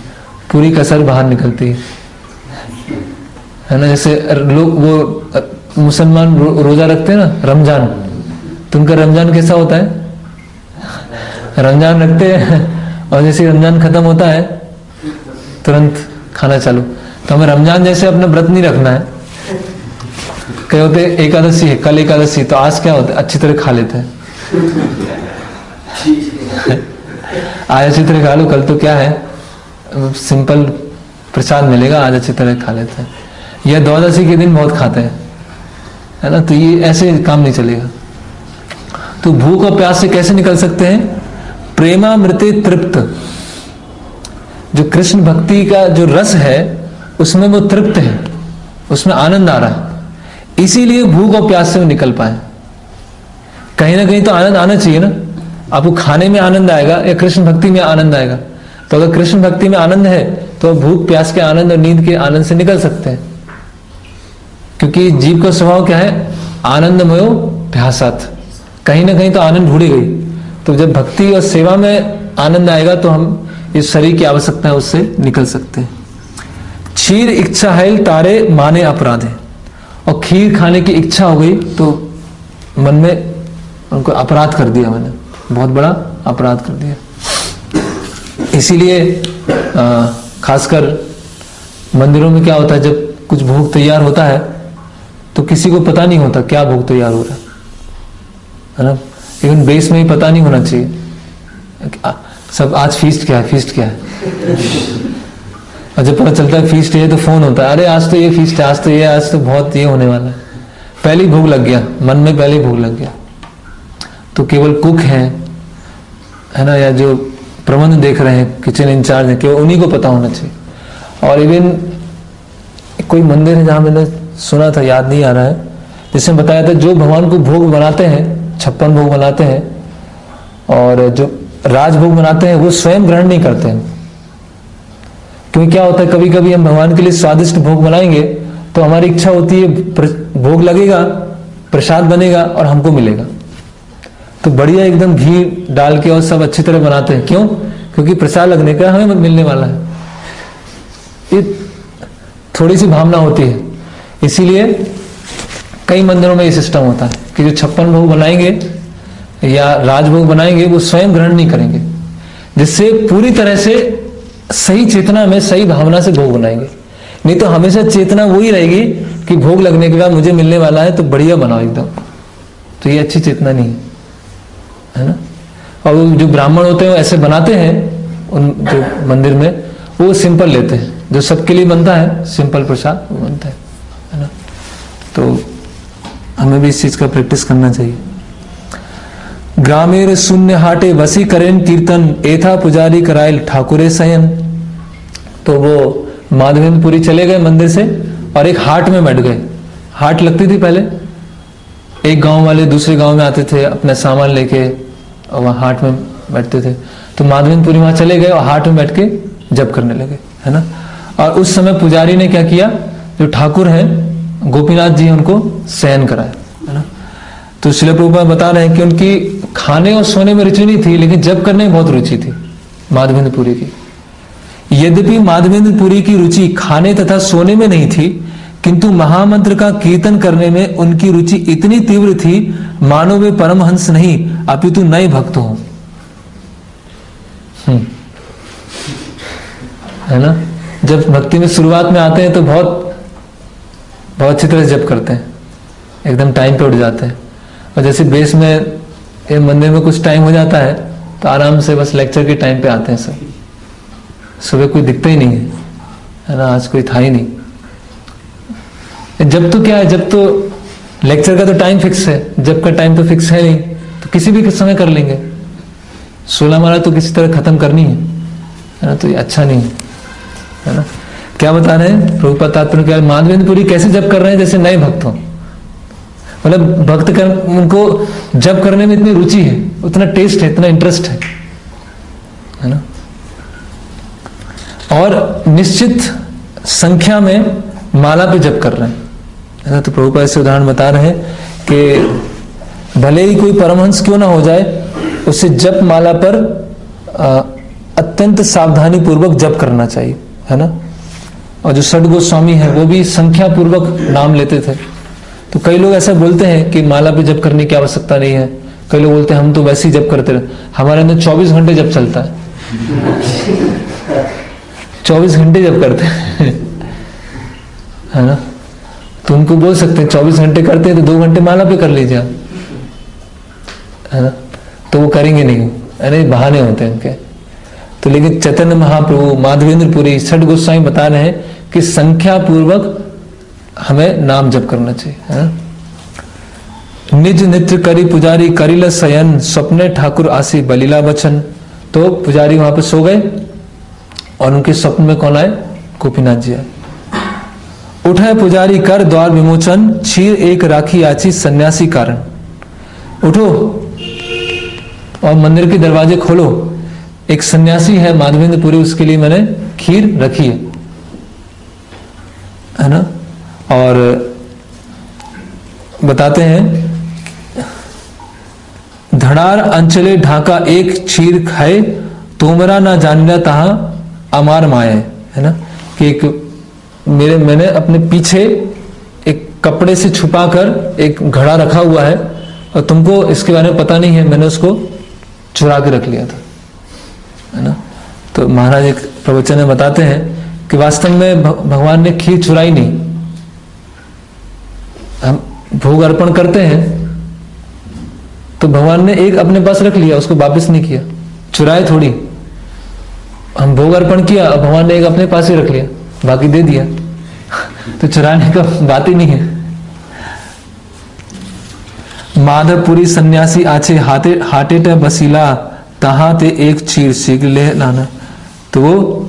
पूरी कसर बाहर निकलती है ना। जैसे लोग वो मुसलमान रोजा रखते हैं ना, रमजान, तो उनका रमजान कैसा होता है? रमजान रखते हैं और जैसे रमजान खत्म होता है तुरंत खाना चालू। तो हमें रमजान जैसे अपना व्रत नहीं रखना है। कई होते एकादशी है, कल एकादशी, तो आज क्या होता है, अच्छी तरह खा लेते हैं। आज अच्छी तरह खा लो, कल तो क्या है सिंपल प्रसाद मिलेगा, आज अच्छी तरह खा लेते हैं। या द्वादशी के दिन बहुत खाते हैं, है ना, तो ये ऐसे काम नहीं चलेगा। तो भूख और प्यास से कैसे निकल सकते हैं? प्रेमामृते तृप्त, जो कृष्ण भक्ति का जो रस है उसमें वो तृप्त है, उसमें आनंद आ रहा है, इसीलिए भूख और प्यास से वो निकल पाए। कहीं ना कहीं तो आनंद आना चाहिए ना, आपको खाने में आनंद आएगा या कृष्ण भक्ति में आनंद आएगा। तो अगर कृष्ण भक्ति में आनंद है तो भूख प्यास के आनंद और नींद के आनंद से निकल सकते हैं, क्योंकि जीव का स्वभाव क्या है, आनंदमयो ध्यासात्, कहीं ना कहीं तो आनंद ढूंढी गई। तो जब भक्ति और सेवा में आनंद आएगा तो हम इस शरीर की आवश्यकता है उससे निकल सकते हैं। क्षीर इच्छा है तारे माने अपराधे, और खीर खाने की इच्छा हो गई तो मन में उनको अपराध कर दिया, मैंने बहुत बड़ा अपराध कर दिया। इसीलिए खासकर मंदिरों में क्या होता है, जब कुछ भोग तैयार होता है तो किसी को पता नहीं होता क्या भोग तैयार हो रहा है ना। इवन बेस में ही पता नहीं होना चाहिए सब आज फीस्ट क्या है, फीस्ट क्या है। और जब पता चलता है फीस्ट है तो फोन होता है, अरे आज तो ये फीस्ट है, आज तो ये, आज तो बहुत ये होने वाला है। पहले ही भोग लग गया, मन में पहले ही भोग लग गया। तो केवल कुक है ना, या जो प्रबंध देख रहे हैं, किचन इंचार्ज है, केवल उन्हीं को पता होना चाहिए। और इवन कोई मंदिर है जहां मैंने सुना था, याद नहीं आ रहा है, जिसमें बताया था जो भगवान को भोग बनाते हैं, 56 भोग बनाते हैं, और जो राजभोग बनाते हैं वो स्वयं ग्रहण नहीं करते हैं। क्योंकि क्या होता है, कभी कभी हम भगवान के लिए स्वादिष्ट भोग बनाएंगे तो हमारी इच्छा होती है भोग लगेगा, प्रसाद बनेगा और हमको मिलेगा, तो बढ़िया एकदम घी डाल के और सब अच्छी तरह बनाते हैं। क्यों? क्योंकि प्रसाद लगने का हमें मिलने वाला है। ये थोड़ी सी भावना होती है। इसीलिए कई मंदिरों में ये सिस्टम होता है कि जो 56 भोग बनाएंगे या राजभोग बनाएंगे वो स्वयं ग्रहण नहीं करेंगे, जिससे पूरी तरह से सही चेतना में, सही भावना से भोग बनाएंगे। नहीं तो हमेशा चेतना वही रहेगी कि भोग लगने के बाद मुझे मिलने वाला है तो बढ़िया बनाओ एकदम, तो ये अच्छी चेतना नहीं है ना। और जो ब्राह्मण होते हैं वो ऐसे बनाते हैं, उन जो मंदिर में वो सिंपल लेते हैं, जो सबके लिए बनता है सिंपल प्रसाद वो बनता है ना। तो हमें भी इस चीज का प्रैक्टिस करना चाहिए। ग्रामेर शून्य हाटे वसी करेन कीर्तन, एथा पुजारी करायल ठाकुरे सयन। तो वो माधवेंद्रपुरी चले गए मंदिर से और एक हाट में बैठ गए। हाट लगती थी पहले, एक गांव वाले दूसरे गांव में आते थे अपना सामान लेके और वहां हाट में बैठते थे। तो माधवेंद्रपुरी वहां चले गए और हाट में बैठ के जप करने लगे, है ना। और उस समय पुजारी ने क्या किया, जो ठाकुर हैं गोपीनाथ जी, उनको शयन कराया, है ना। तो श्रील प्रभुपाद बता रहे हैं कि उनकी खाने और सोने में रुचि नहीं थी, लेकिन जप करने में बहुत रुचि थी माधवेंद्रपुरी की। यद्यपि माधवेंद्रपुरी की रुचि खाने तथा सोने में नहीं थी, किंतु महामंत्र का कीर्तन करने में उनकी रुचि इतनी तीव्र थी मानो वे परमहंस नहीं अपितु नए भक्त हो, है ना। जब भक्ति में शुरुआत में आते हैं तो बहुत अच्छी तरह जप करते हैं, एकदम टाइम पे उठ जाते हैं। और जैसे बेस में मंदिर में कुछ टाइम हो जाता है तो आराम से बस लेक्चर के टाइम पे आते हैं सब। सुबह कोई दिखता ही नहीं है ना, आज कोई था ही नहीं। जब तो क्या है, जब तो लेक्चर का तो टाइम फिक्स है, जब का टाइम तो फिक्स है नहीं, तो किसी भी समय कर लेंगे। 16 माला तो किसी तरह खत्म करनी है ना, तो ये अच्छा नहीं है ना। क्या बता रहे हैं प्रभुपाद तात्पर्य क्या, माधवेंद्रपुरी कैसे जप कर रहे हैं जैसे नए भक्त हो। मतलब भक्त कर, उनको जप करने में इतनी रुचि है, उतना टेस्ट है, इतना इंटरेस्ट है ना। और निश्चित संख्या में माला पे जप कर रहे हैं, है ना। तो प्रभुपाद ऐसे उदाहरण बता रहे हैं कि भले ही कोई परमहंस क्यों ना हो जाए, उसे जप माला पर अत्यंत सावधानी पूर्वक जप करना चाहिए, है ना। और जो षड गोस्वामी है वो भी संख्या पूर्वक नाम लेते थे, तो कई लोग ऐसा बोलते हैं कि माला पे जप करने की आवश्यकता नहीं है। कई लोग बोलते हैं हम तो वैसे ही जप करते रहे, हमारे अंदर 24 घंटे जप चलता है। 24 घंटे जप करते हैं, है ना। तो उनको बोल सकते हैं 24 घंटे करते हैं तो 2 घंटे माला पे कर लीजिए आप, है ना। तो वो करेंगे नहीं, अरे बहाने होते हैं उनके। तो लेकिन चैतन्य महाप्रभु, माधवेंद्र पुरी, छठ गोस्वामी बता रहे हैं कि संख्या पूर्वक हमें नाम जप करना चाहिए, है ना। निज नित्य करी पुजारी करिला शयन, स्वप्ने ठाकुर आसी बलिला बचन। तो पुजारी वहां पे सो गए और उनके स्वप्न में कौन आए? गोपीनाथ जी आए। उठे पुजारी कर द्वार विमोचन, क्षीर एक राखी आची सन्यासी कारण। उठो और मंदिर के दरवाजे खोलो, एक सन्यासी है माधवेंद्र पुरी, उसके लिए मैंने खीर रखी है ना। और बताते हैं धड़ार अंचले ढाका एक क्षीर खाए, तोमरा ना जानिला तहा अमार माए, है ना। कि एक मैंने अपने पीछे एक कपड़े से छुपाकर एक घड़ा रखा हुआ है और तुमको इसके बारे में पता नहीं है, मैंने उसको चुरा के रख लिया था, है ना। तो महाराज एक प्रवचन में बताते हैं कि वास्तव में भगवान ने खीर चुराई नहीं। हम भोग अर्पण करते हैं तो भगवान ने एक अपने पास रख लिया, उसको वापस नहीं किया, चुराए थोड़ी। हम भोग अर्पण किया, भगवान ने एक अपने पास ही रख लिया, बाकी दे दिया। तो चुराने का बात ही नहीं है। माधवपुरी सन्यासी आचे हाटे हाटे टे बसीला, तहा ते एक चीर शीघ्र ले लाना। तो वो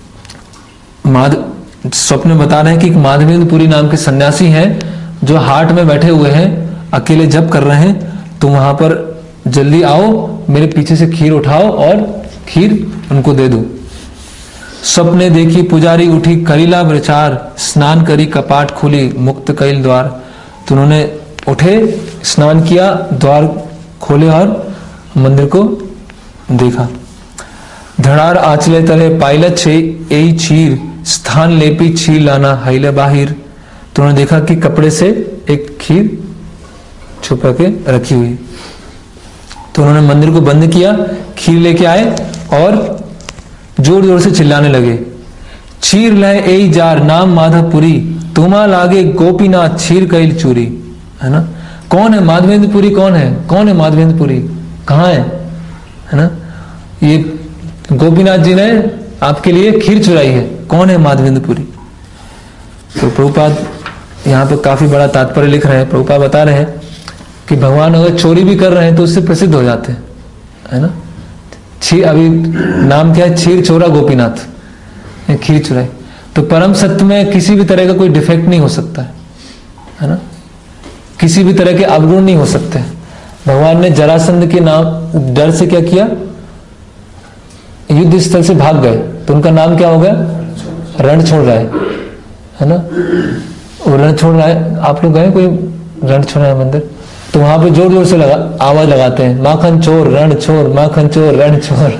स्वप्न में बता रहे हैं कि माधवेंद्रपुरी नाम के सन्यासी हैं जो हाट में बैठे हुए हैं, अकेले जप कर रहे हैं। तो वहां पर जल्दी आओ, मेरे पीछे से खीर उठाओ और खीर उनको दे दो। स्वप्ने देखी पुजारी उठी करीला विचार, स्नान करी कपाट खुली मुक्त कैल द्वार। तो उन्होंने उठे, स्नान किया, द्वार खोले और मंदिर को देखा। धड़ार आंचले तले पायलट छे यही चीर, स्थान लेपी छीर लाना हाइले बाहिर। तो उन्होंने देखा कि कपड़े से एक खीर छुपा के रखी हुई। तो उन्होंने मंदिर को बंद किया, खीर लेके आए और जोर जोर से चिल्लाने लगे, छीर लय ए जार नाम माधवपुरी, तुमा लागे गोपीनाथ छीर कैल चूरी, है ना। कौन है माधवेंद्रपुरी? कौन है? कौन है माधवेंद्रपुरी? कहाँ है ना। ये गोपीनाथ जी ने आपके लिए खीर चुराई है। कौन है माधवेंद्रपुरी? तो प्रभुपाद यहाँ पे काफी बड़ा तात्पर्य लिख रहे हैं। प्रभुपाद बता रहे हैं कि भगवान अगर चोरी भी कर रहे हैं तो उससे प्रसिद्ध हो जाते हैं, है ना। अभी नाम क्या है? क्षीर चोरा गोपीनाथ, खीर चुराई। तो परम सत्य में किसी भी तरह का कोई डिफेक्ट नहीं हो सकता है ना। किसी भी तरह के अवगुण नहीं हो सकते। भगवान ने जरासंध के नाम डर से क्या किया? युद्ध स्थल से भाग गए। तो उनका नाम क्या हो गया? रण छोड़ रहा है ना। वो रण छोड़ रहा है। आप लोग गए कोई रण छोड़ रहा है मंदिर? तो वहां पे जोर जोर से आवाज लगाते हैं, माखन चोर रण छोर, माखन चोर रण छोर,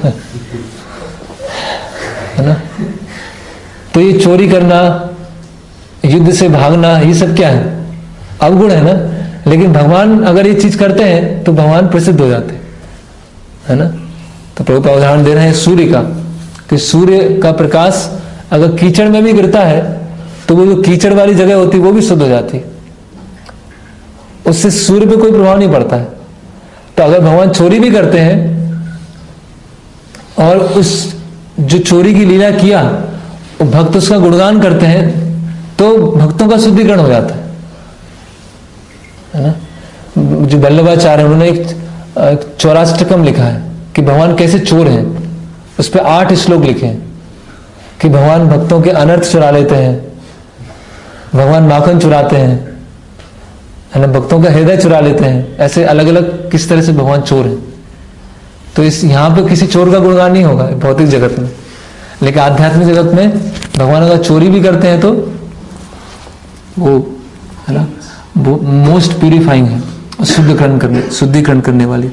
है ना। तो ये चोरी करना, युद्ध से भागना, ये सब क्या है? अवगुण है ना। लेकिन भगवान अगर ये चीज करते हैं तो भगवान प्रसिद्ध हो जाते हैं, है ना। तो प्रभु का उदाहरण दे रहे हैं सूर्य का, कि सूर्य का प्रकाश अगर कीचड़ में भी गिरता है तो वो जो कीचड़ वाली जगह होती है वो भी शुद्ध हो जाती है, उससे सूर्य पे कोई प्रभाव नहीं पड़ता है। तो अगर भगवान चोरी भी करते हैं और उस जो चोरी की लीला किया भक्त उसका गुणगान करते हैं तो भक्तों का शुद्धिकरण हो जाता है ना। जो वल्लभाचार्य उन्होंने एक चौराष्टकम लिखा है कि भगवान कैसे चोर हैं। उस पर 8 श्लोक लिखे हैं कि भगवान भक्तों के अनर्थ चुरा लेते हैं, भगवान माखन चुराते हैं, है ना, भक्तों का हृदय चुरा लेते हैं। ऐसे अलग अलग किस तरह से भगवान चोर हैं। तो इस यहाँ पे किसी चोर का गुणगान नहीं होगा भौतिक जगत में, लेकिन आध्यात्मिक जगत में भगवान अगर चोरी भी करते हैं तो वो, है ना, वो मोस्ट प्यूरिफाइंग है, शुद्धिकरण करने वाली।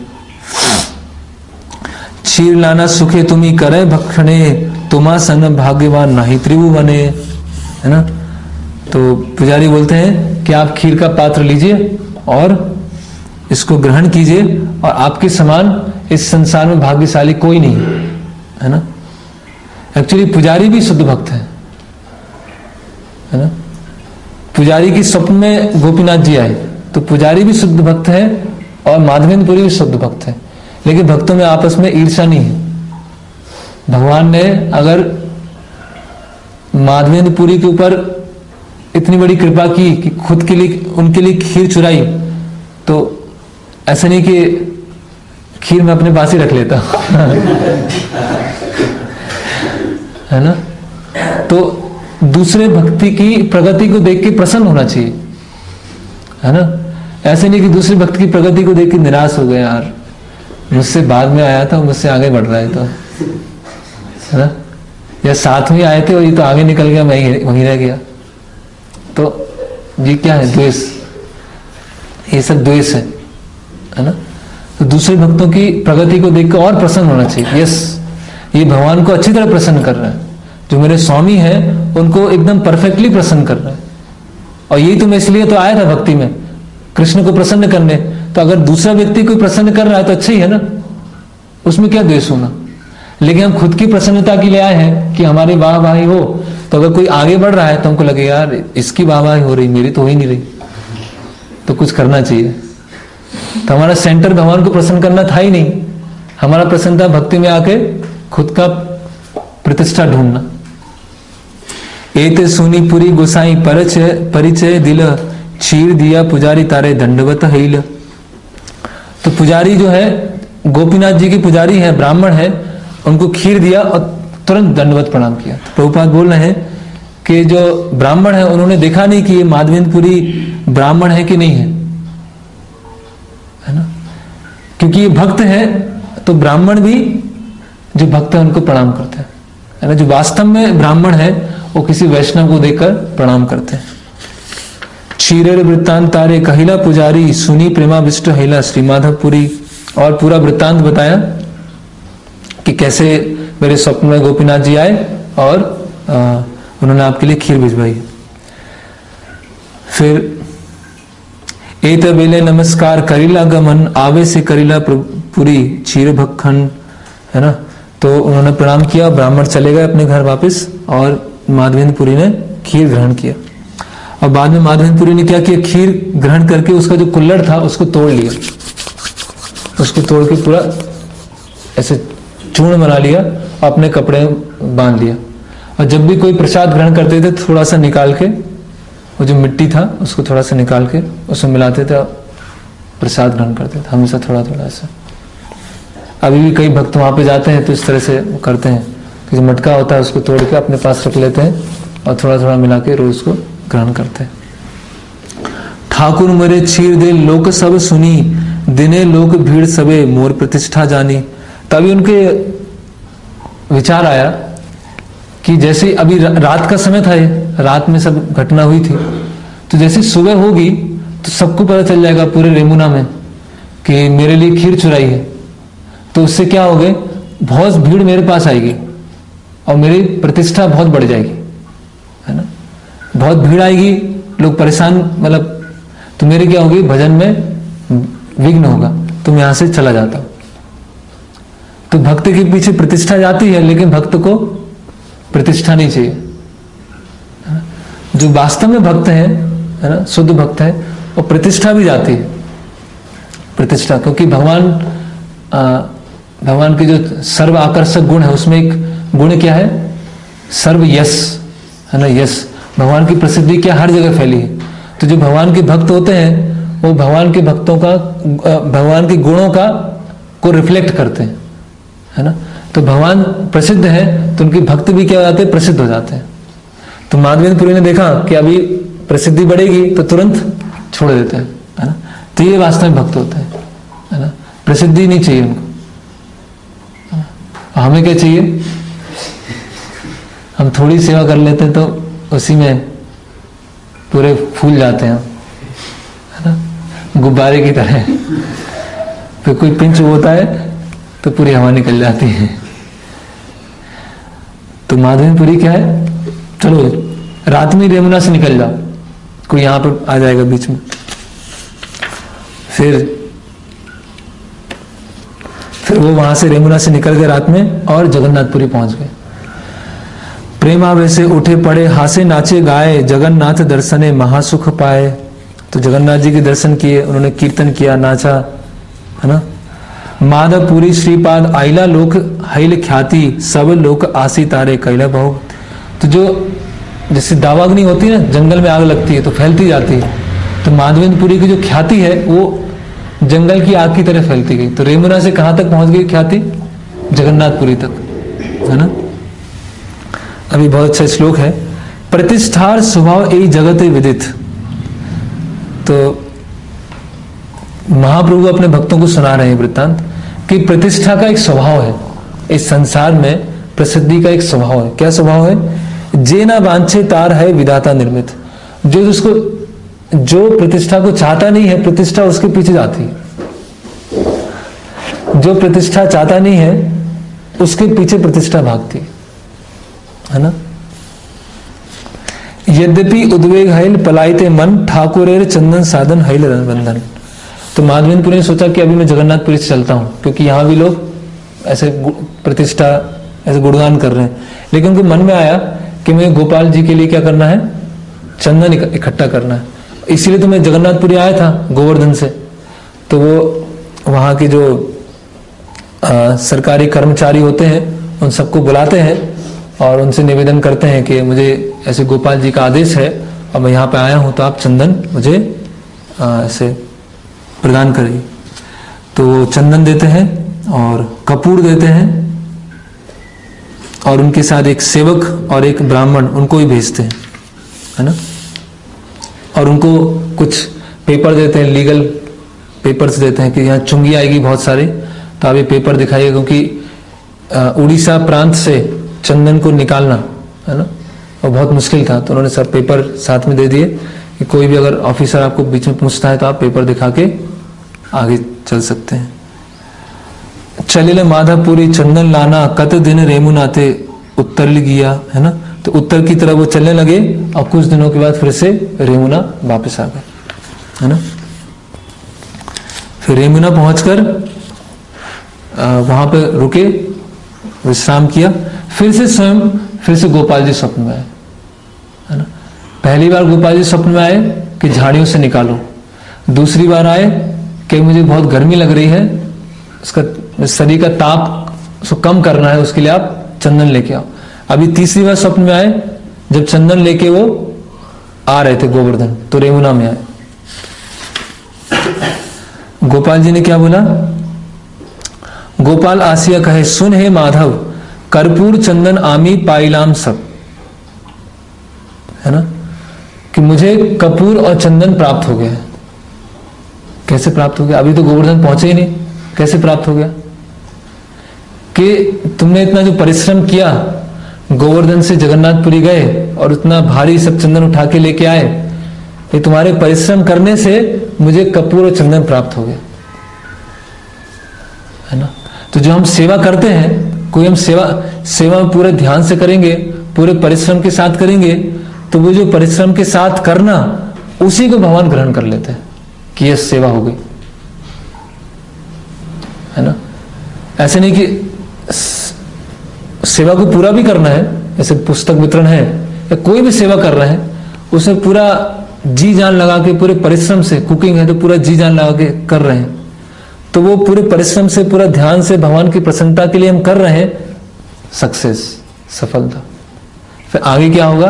क्षीर लाना सुखे तुम्ही करे भक्षणे, तुमा संग भाग्यवान नहीं त्रिभुवने, है ना। तो पुजारी बोलते हैं कि आप खीर का पात्र लीजिए और इसको ग्रहण कीजिए, और आपके समान इस संसार में भाग्यशाली कोई नहीं है ना। एक्चुअली पुजारी भी शुद्ध भक्त है ना। पुजारी की स्वप्न में गोपीनाथ जी आए, तो पुजारी भी शुद्ध भक्त है और माधवेंद्रपुरी भी शुद्ध भक्त है, लेकिन भक्तों में आपस में ईर्ष्या नहीं है। भगवान ने अगर माधवेंद्रपुरी के ऊपर इतनी बड़ी कृपा की कि खुद के लिए उनके लिए खीर चुराई, तो ऐसा नहीं कि खीर मैं अपने पास ही रख लेता है ना। तो दूसरे भक्ति की प्रगति को देख के प्रसन्न होना चाहिए, है ना। ऐसे नहीं कि दूसरे भक्त की प्रगति को देख के निराश हो गए, यार मुझसे बाद में आया था, मुझसे आगे बढ़ रहा है, तो है ना, या साथ में आए थे और ये तो आगे निकल गया, मैं वहीं रह गया। तो ये क्या है? द्वेष। ये सब द्वेष है ना। तो दूसरे भक्तों की प्रगति को देखकर और प्रसन्न होना चाहिए। यस, ये भगवान को अच्छी तरह प्रसन्न कर रहा है, जो मेरे स्वामी हैं उनको एकदम परफेक्टली प्रसन्न कर रहा है। और यही तो मैं इसलिए तो आया था भक्ति में, कृष्ण को प्रसन्न करने। तो अगर दूसरा व्यक्ति को प्रसन्न कर रहा है तो अच्छा ही है ना, उसमें क्या द्वेष होना। लेकिन हम खुद की प्रसन्नता के लिए आए हैं कि हमारी वाहवाही हो, तो अगर कोई आगे बढ़ रहा है तो हमको लगे यार इसकी वाहवाही हो रही, मेरी तो हो ही नहीं रही, तो कुछ करना चाहिए। तो हमारा सेंटर भगवान को प्रसन्न करना था ही नहीं, हमारा प्रसन्नता भक्ति में आके खुद का प्रतिष्ठा ढूंढना। एते सुनी पुरी गोसाई परिचय दिल, क्षीर दिया पुजारी तारे दंडवत हिल। तो पुजारी जो है गोपीनाथ जी के पुजारी है, ब्राह्मण है, उनको खीर दिया और तुरंत दंडवत प्रणाम किया। तो प्रभुपाद बोल रहे हैं कि जो ब्राह्मण है उन्होंने देखा नहीं कि ये माधवेंद्रपुरी ब्राह्मण है कि नहीं है ना, क्योंकि ये भक्त है तो ब्राह्मण भी जो भक्त है उनको प्रणाम करते हैं, है ना। जो वास्तव में ब्राह्मण है वो किसी वैष्णव को देखकर प्रणाम करते हैं। क्षीर वृत्तांत तारे कहिला पुजारी, सुनी प्रेमाविष्ट हिला श्री माधवपुरी। और पूरा वृत्तांत बताया कि कैसे मेरे स्वप्न में गोपीनाथ जी आए और उन्होंने आपके लिए खीर भिजवाई। फिर एत बेले नमस्कार करिला गमन, आवे से करिला पुरी क्षीर भक्खन, है ना। तो उन्होंने प्रणाम किया, ब्राह्मण चले गए अपने घर वापस, और माधवेंद्रपुरी ने खीर ग्रहण किया। और बाद में माधवेंद्रपुरी ने क्या किया, खीर ग्रहण करके उसका जो कुल्हड़ था उसको तोड़ लिया, उसको तोड़ के पूरा ऐसे चूर्ण बना लिया, अपने कपड़े बांध लिया। और जब भी कोई प्रसाद ग्रहण करते थे थोड़ा सा निकाल के, वो जो मिट्टी था उसको थोड़ा सा निकाल के उसमें मिलाते थे, प्रसाद ग्रहण करते थे हमेशा थोड़ा थोड़ा ऐसा। अभी भी कई भक्त वहां पे जाते हैं तो इस तरह से वो करते हैं कि जो मटका होता है उसको तोड़ के अपने पास रख लेते हैं और थोड़ा थोड़ा मिला के रोज को ग्रहण करते हैं। ठाकुर मरे क्षीर दे लोक सब सुनी, दिने लोक भीड़ सबे मोर प्रतिष्ठा जानी। तभी उनके विचार आया कि जैसे अभी रात का समय था, ये रात में सब घटना हुई थी, तो जैसे सुबह होगी तो सबको पता चल जाएगा पूरे रेमुना में कि मेरे लिए खीर चुराई है। तो उससे क्या हो गए, बहुत भीड़ मेरे पास आएगी और मेरी प्रतिष्ठा बहुत बढ़ जाएगी, है ना। बहुत भीड़ आएगी, लोग परेशान, मतलब तो मेरे क्या होगी, भजन में विघ्न होगा, तो मैं यहां से चला जाता हूं। तो भक्त के पीछे प्रतिष्ठा जाती है, लेकिन भक्त को प्रतिष्ठा नहीं चाहिए। जो वास्तव में भक्त है ना, शुद्ध भक्त है, वो प्रतिष्ठा भी जाती है, प्रतिष्ठा, क्योंकि भगवान के जो सर्व आकर्षक गुण है उसमें एक गुण क्या है, सर्व यश, है ना, यश। भगवान की प्रसिद्धि क्या हर जगह फैली है। तो जो भगवान के भक्त होते हैं वो भगवान के भक्तों का, भगवान के गुणों का को रिफ्लेक्ट करते हैं, है ना। तो भगवान प्रसिद्ध है तो उनके भक्त भी क्या हो जाते हैं, प्रसिद्ध हो जाते हैं। तो माधवेंद्रपुरी ने देखा कि अभी प्रसिद्धि बढ़ेगी तो तुरंत छोड़ देते हैं, है ना। तो ये वास्तव में भक्त होते हैं, है ना। प्रसिद्धि नहीं चाहिए उनको। हमें क्या चाहिए, हम थोड़ी सेवा कर लेते हैं तो उसी में पूरे फूल जाते हैं, है ना, गुब्बारे की तरह। फिर कोई पिंच होता है तो पूरी हवा निकल जाती है। तो माधवेंद्रपुरी क्या है, चलो रात में रेमुना से निकल जाओ, कोई यहाँ पर आ जाएगा बीच में। फिर वो वहां से रेमुना से निकल गए रात में और जगन्नाथपुरी पहुंच गए। प्रेमावेश से उठे पड़े, हासे नाचे गाए, जगन्नाथ दर्शने महासुख पाए। तो जगन्नाथ जी के दर्शन किए, उन्होंने कीर्तन किया, नाचा, है ना। माधवपुरी श्रीपाद आइला लोक हैल ख्याति, सब लोक आसी तारे कैला बहु। तो जो जैसे दावाग्नि होती है ना, जंगल में आग लगती है तो फैलती जाती है, तो माधवेंद्रपुरी की जो ख्याति है वो जंगल की आग की तरह फैलती गई। तो रेमुना से कहां तक पहुंच गई ख्याति? जगन्नाथपुरी तक, है ना। अभी बहुत अच्छा श्लोक है, प्रतिष्ठार स्वभाव ए जगते विदित। तो महाप्रभु अपने भक्तों को सुना रहे हैं वृत्तांत कि प्रतिष्ठा का एक स्वभाव है, इस संसार में प्रसिद्धि का एक स्वभाव है। क्या स्वभाव है? जे ना वांछे तार है विधाता निर्मित। जो प्रतिष्ठा को चाहता नहीं है, प्रतिष्ठा उसके पीछे जाती है। जो प्रतिष्ठा चाहता नहीं है, उसके पीछे प्रतिष्ठा भागती है ना। यद्यपि उद्वेग हैल पलायते मन, ठाकुरेर चंदन साधन हैल बंधन। तो माधवेंद्रपुरी ने सोचा कि अभी मैं जगन्नाथपुरी से चलता हूं, क्योंकि यहां भी लोग ऐसे प्रतिष्ठा ऐसे गुणगान कर रहे हैं। लेकिन उनके मन में आया कि मैं गोपाल जी के लिए क्या करना है? चंदन इकट्ठा करना है। इसीलिए तो मैं जगन्नाथपुरी आया था गोवर्धन से। तो वो वहां के जो सरकारी कर्मचारी होते हैं उन सबको बुलाते हैं और उनसे निवेदन करते हैं कि मुझे ऐसे गोपाल जी का आदेश है और मैं यहाँ पे आया हूँ, तो आप चंदन मुझे ऐसे प्रदान करिए। तो वो चंदन देते हैं और कपूर देते हैं और उनके साथ एक सेवक और एक ब्राह्मण उनको ही भेजते हैं, है ना। और उनको कुछ पेपर देते हैं, लीगल पेपर्स देते हैं कि यहाँ चुंगी आएगी बहुत सारी, तो आप ये पेपर दिखाइए, क्योंकि उड़ीसा प्रांत से चंदन को निकालना, है ना, और बहुत मुश्किल था। तो उन्होंने सब पेपर साथ में दे दिए कि कोई भी अगर ऑफिसर आपको बीच में पूछता है तो आप पेपर दिखा के आगे चल सकते हैं। चलिले माधवपुरी चंदन लाना, कत दिन रेमुनाते उत्तर लिया, है ना। तो उत्तर की तरफ वो चलने लगे और कुछ दिनों के बाद फिर से रेमुना वापस आ गए, है ना। फिर रेमुना पहुंचकर वहां पे रुके, विश्राम किया। फिर से गोपाल जी स्वप्न में आए, है ना। पहली बार गोपाल जी स्वप्न में आए कि झाड़ियों से निकालो। दूसरी बार आए कि मुझे बहुत गर्मी लग रही है, उसका शरीर का ताप उसको कम करना है, उसके लिए आप चंदन लेके आओ। अभी तीसरी बार स्वप्न में आए जब चंदन लेके वो आ रहे थे गोवर्धन, तो रेमुना में आए। गोपाल जी ने क्या बोला? गोपाल आसिया कहे, सुन हे माधव, कर्पूर चंदन आमी पाइलाम सब, है ना, कि मुझे कपूर और चंदन प्राप्त हो गया है। कैसे प्राप्त हो गया? अभी तो गोवर्धन पहुंचे ही नहीं, कैसे प्राप्त हो गया? कि तुमने इतना जो परिश्रम किया, गोवर्धन से जगन्नाथपुरी गए और उतना भारी सब चंदन उठा के लेके आए, ये तुम्हारे परिश्रम करने से मुझे कपूर और चंदन प्राप्त हो गया, है ना। तो जो हम सेवा करते हैं, कोई हम सेवा में पूरे ध्यान से करेंगे, पूरे परिश्रम के साथ करेंगे, तो वो जो परिश्रम के साथ करना, उसी को भगवान ग्रहण कर लेते हैं कि ये सेवा हो गई, है ना। ऐसे नहीं कि सेवा को पूरा भी करना है, जैसे पुस्तक वितरण है या कोई भी सेवा कर रहे हैं, उसमें पूरा जी जान लगा के, पूरे परिश्रम से, कुकिंग है तो पूरा जी जान लगा के कर रहे हैं, तो वो पूरे परिश्रम से, पूरा ध्यान से भगवान की प्रसन्नता के लिए हम कर रहे हैं, सक्सेस, सफलता। फिर आगे क्या होगा,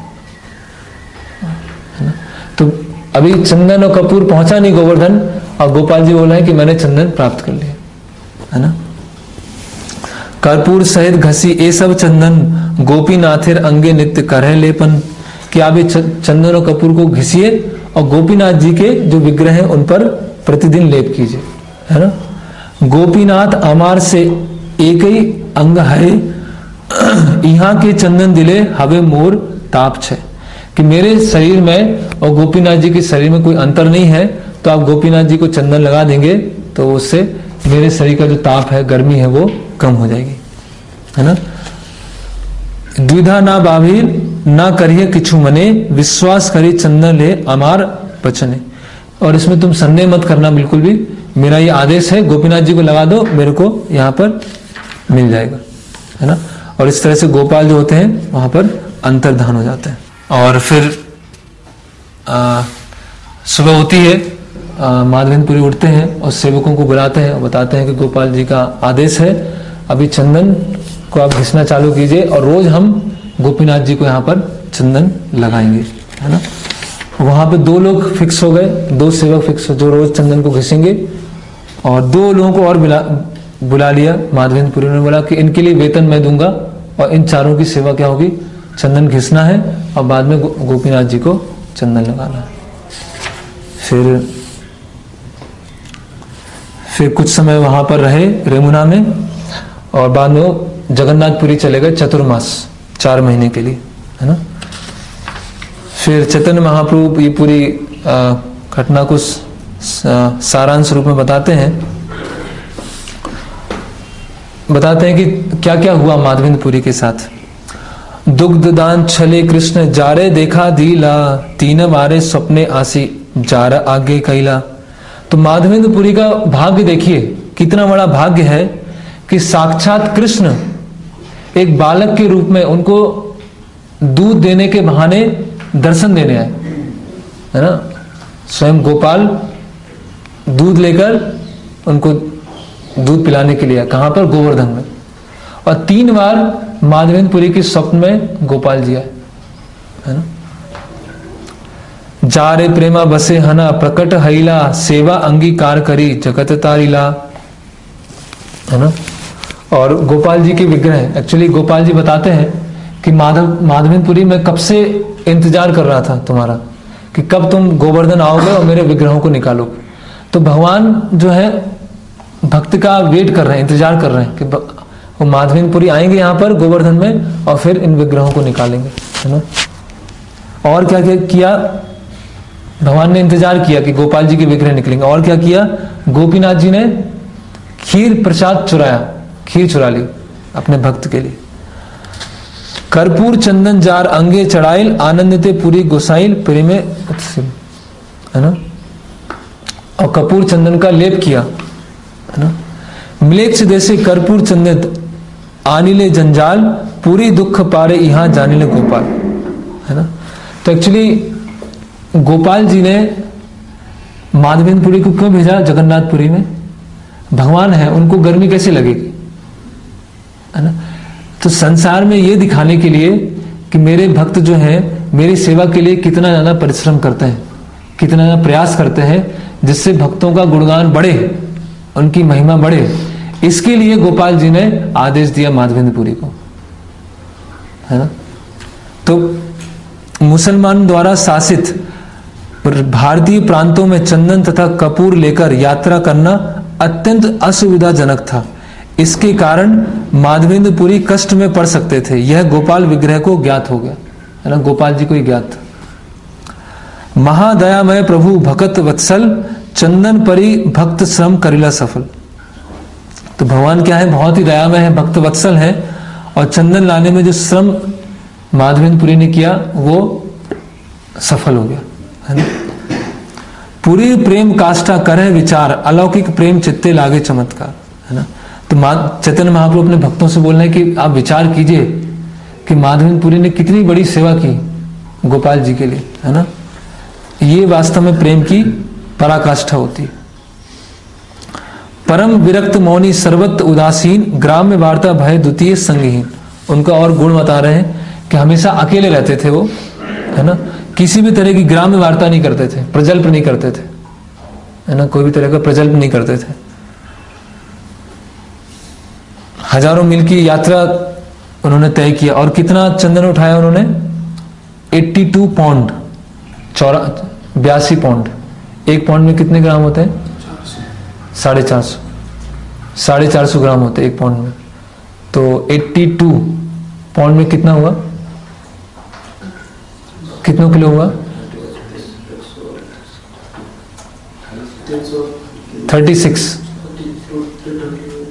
है ना। तो अभी चंदन और कपूर पहुंचा नहीं गोवर्धन, और गोपाल जी बोल रहे हैं कि मैंने चंदन प्राप्त कर लिया, है ना। कर्पूर सहित घसी ए सब चंदन, गोपीनाथेर अंगे नित्य करह लेपन। कि आप चंदन और कपूर को घिसिए और गोपीनाथ जी के जो विग्रह हैं उन पर प्रतिदिन लेप कीजिए, है ना। गोपीनाथ अमार से एक ही अंग है, यहाँ के चंदन दिले हवे मोर ताप छे। कि मेरे शरीर में और गोपीनाथ जी के शरीर में कोई अंतर नहीं है, तो आप गोपीनाथ जी को चंदन लगा देंगे तो उससे मेरे शरीर का जो ताप है, गर्मी है, वो कम हो जाएगी, है ना। द्विधा ना बाभिर ना करिए किछु मने, विश्वास करी चंदन ले अमार बचने। और इसमें तुम संदेह मत करना बिल्कुल भी, मेरा ये आदेश है, गोपीनाथ जी को लगा दो, मेरे को यहाँ पर मिल जाएगा, है ना। और इस तरह से गोपाल जो होते हैं वहां पर अंतर्धान हो जाते हैं। और फिर सुबह होती है, माधवेंद्रपुरी उठते हैं और सेवकों को बुलाते हैं और बताते हैं कि गोपाल जी का आदेश है, अभी चंदन को आप घिसना चालू कीजिए और रोज हम गोपीनाथ जी को यहाँ पर चंदन लगाएंगे, है ना। वहां पे 2 लोग फिक्स हो गए, 2 सेवक फिक्स हो जो रोज चंदन को घिसेंगे, और 2 लोगों को और बुला लिया। माधवेंद्रपुरी ने बोला कि इनके लिए वेतन मैं दूंगा और इन चारों की सेवा क्या होगी, चंदन घिसना है और बाद में गोपीनाथ जी को चंदन लगाना है। फिर कुछ समय वहां पर रहे रेमुना में, और बाद में वो जगन्नाथपुरी चले गए चतुर्मास, 4 महीने के लिए, है ना। फिर चैतन्य महाप्रभु ये पूरी घटना को सारांश रूप में बताते हैं कि क्या क्या हुआ माधवेंद्रपुरी के साथ। दुग्ध दान छले कृष्ण जारे देखा दीला, 3 बारे सपने आसी जार आगे कैला। तो माधवेंद्रपुरी का भाग्य देखिए, कितना बड़ा भाग्य है कि साक्षात कृष्ण एक बालक के रूप में उनको दूध देने के बहाने दर्शन देने आए, है ना। स्वयं गोपाल दूध लेकर उनको दूध पिलाने के लिए, कहां पर, गोवर्धन में। और 3 बार माधवेंद्रपुरी के स्वप्न में गोपाल जी आए, है ना। जारे प्रेमा बसे हना प्रकट हईला, सेवा अंगीकार करी जगत तारीला, है ना। और गोपाल जी के विग्रह, एक्चुअली गोपाल जी बताते हैं कि माधवेंद्रपुरी में कब से इंतजार कर रहा था तुम्हारा, कि कब तुम गोवर्धन आओगे और मेरे विग्रहों को निकालोगे। तो भगवान जो है भक्त का वेट कर रहे हैं, इंतजार कर रहे हैं कि वो माधवेंद्रपुरी आएंगे यहाँ पर गोवर्धन में और फिर इन विग्रहों को निकालेंगे, है ना। और क्या क्या किया भगवान ने, इंतजार किया कि गोपाल जी के विग्रह निकलेंगे। और क्या किया, गोपीनाथ जी ने खीर प्रसाद चुराया, खीर चुरा ली अपने भक्त के लिए। कर्पूर चंदन जार अंगे चढ़ाइल, आनंदते पूरी गोसाइल प्रेमे उत्सिल, है ना। और कपूर चंदन का लेप किया, है ना। मिलेक्ष देसे कर्पूर चंदित आनिले जंजाल, पूरी दुख पारे यहाँ जानिले गोपाल, है ना। तो एक्चुअली गोपाल जी ने माधवेंद्रपुरी को क्यों भेजा जगन्नाथपुरी में, भगवान है, उनको गर्मी कैसे लगेगी, है ना। तो संसार में ये दिखाने के लिए कि मेरे भक्त जो हैं मेरी सेवा के लिए कितना ज्यादा परिश्रम करते हैं, कितना ज्यादा प्रयास करते हैं, जिससे भक्तों का गुणगान बढ़े, उनकी महिमा बढ़े, इसके लिए गोपाल जी ने आदेश दिया माधवेंद्रपुरी को, है ना। तो मुसलमान द्वारा शासित भारतीय प्रांतों में चंदन तथा कपूर लेकर यात्रा करना अत्यंत असुविधाजनक था। इसके कारण माधवेंद्रपुरी कष्ट में पड़ सकते थे। यह गोपाल विग्रह को ज्ञात हो गया, है ना, गोपाल जी को ही ज्ञात था। महादयामय प्रभु भक्त वत्सल, चंदन परी भक्त श्रम करिला सफल। तो भगवान क्या है, बहुत ही दयामय है, भक्त वत्सल है, और चंदन लाने में जो श्रम माधवेंद्रपुरी ने किया वो सफल हो गया, है ना। पूरी प्रेम काष्ठा करे विचार, अलौकिक प्रेम चित्ते लागे चमत्कार, है ना। तो चैतन्य महाप्रभु अपने भक्तों से बोल रहे हैं कि आप विचार कीजिए कि माधवेंद्रपुरी ने कितनी बड़ी सेवा की गोपाल जी के लिए, है ना। ये वास्तव में प्रेम की पराकाष्ठा होती है। परम विरक्त मौनी सर्वत्र उदासीन, ग्राम्य वार्ता भय द्वितीय संगहीन। उनका और गुण बता रहे हैं कि हमेशा अकेले रहते थे वो, है ना, किसी भी तरह की ग्राम्य वार्ता नहीं करते थे, प्रजल्प नहीं करते थे, है ना, कोई भी तरह का प्रजल्प नहीं करते थे। हजारों मील की यात्रा उन्होंने तय किया। और कितना चंदन उठाया उन्होंने, 82 पौंड, 82 पौंड। 1 पौंड में कितने ग्राम होते हैं, 450 ग्राम होते हैं 1 पौंड में। तो 82 पौंड में कितना हुआ, कितनों किलो हुआ, 36,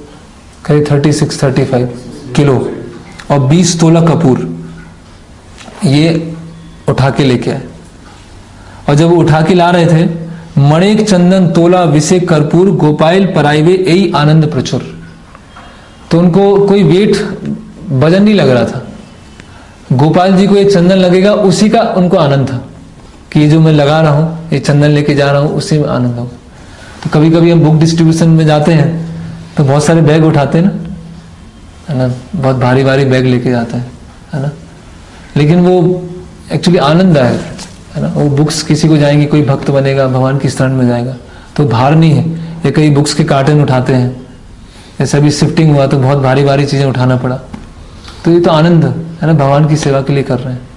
करीब 36-35 किलो। और 20 तोला कपूर, ये उठा के लेके आए, और जब वो उठा के ला रहे थे, मणिक चंदन तोला विषे कर्पूर गोपाल पराइवे यही आनंद प्रचुर। तो उनको कोई वेट वजन नहीं लग रहा था, गोपाल जी को ये चंदन लगेगा उसी का उनको आनंद था कि ये जो मैं लगा रहा हूँ, ये चंदन लेके जा रहा हूँ, उसी में आनंद होगा। तो कभी कभी हम बुक डिस्ट्रीब्यूशन में जाते हैं तो बहुत सारे बैग उठाते हैं ना, है ना, बहुत भारी भारी बैग लेके जाते हैं, है ना, लेकिन वो एक्चुअली आनंददायक है ना। वो बुक्स किसी को जाएंगी, कोई भक्त बनेगा, भगवान की शरण में जाएगा, तो भार नहीं है। ये कई बुक्स के कार्टन उठाते हैं, जैसे अभी शिफ्टिंग हुआ तो बहुत भारी भारी चीजें उठाना पड़ा, तो ये तो आनंद है ना, भगवान की सेवा के लिए कर रहे हैं।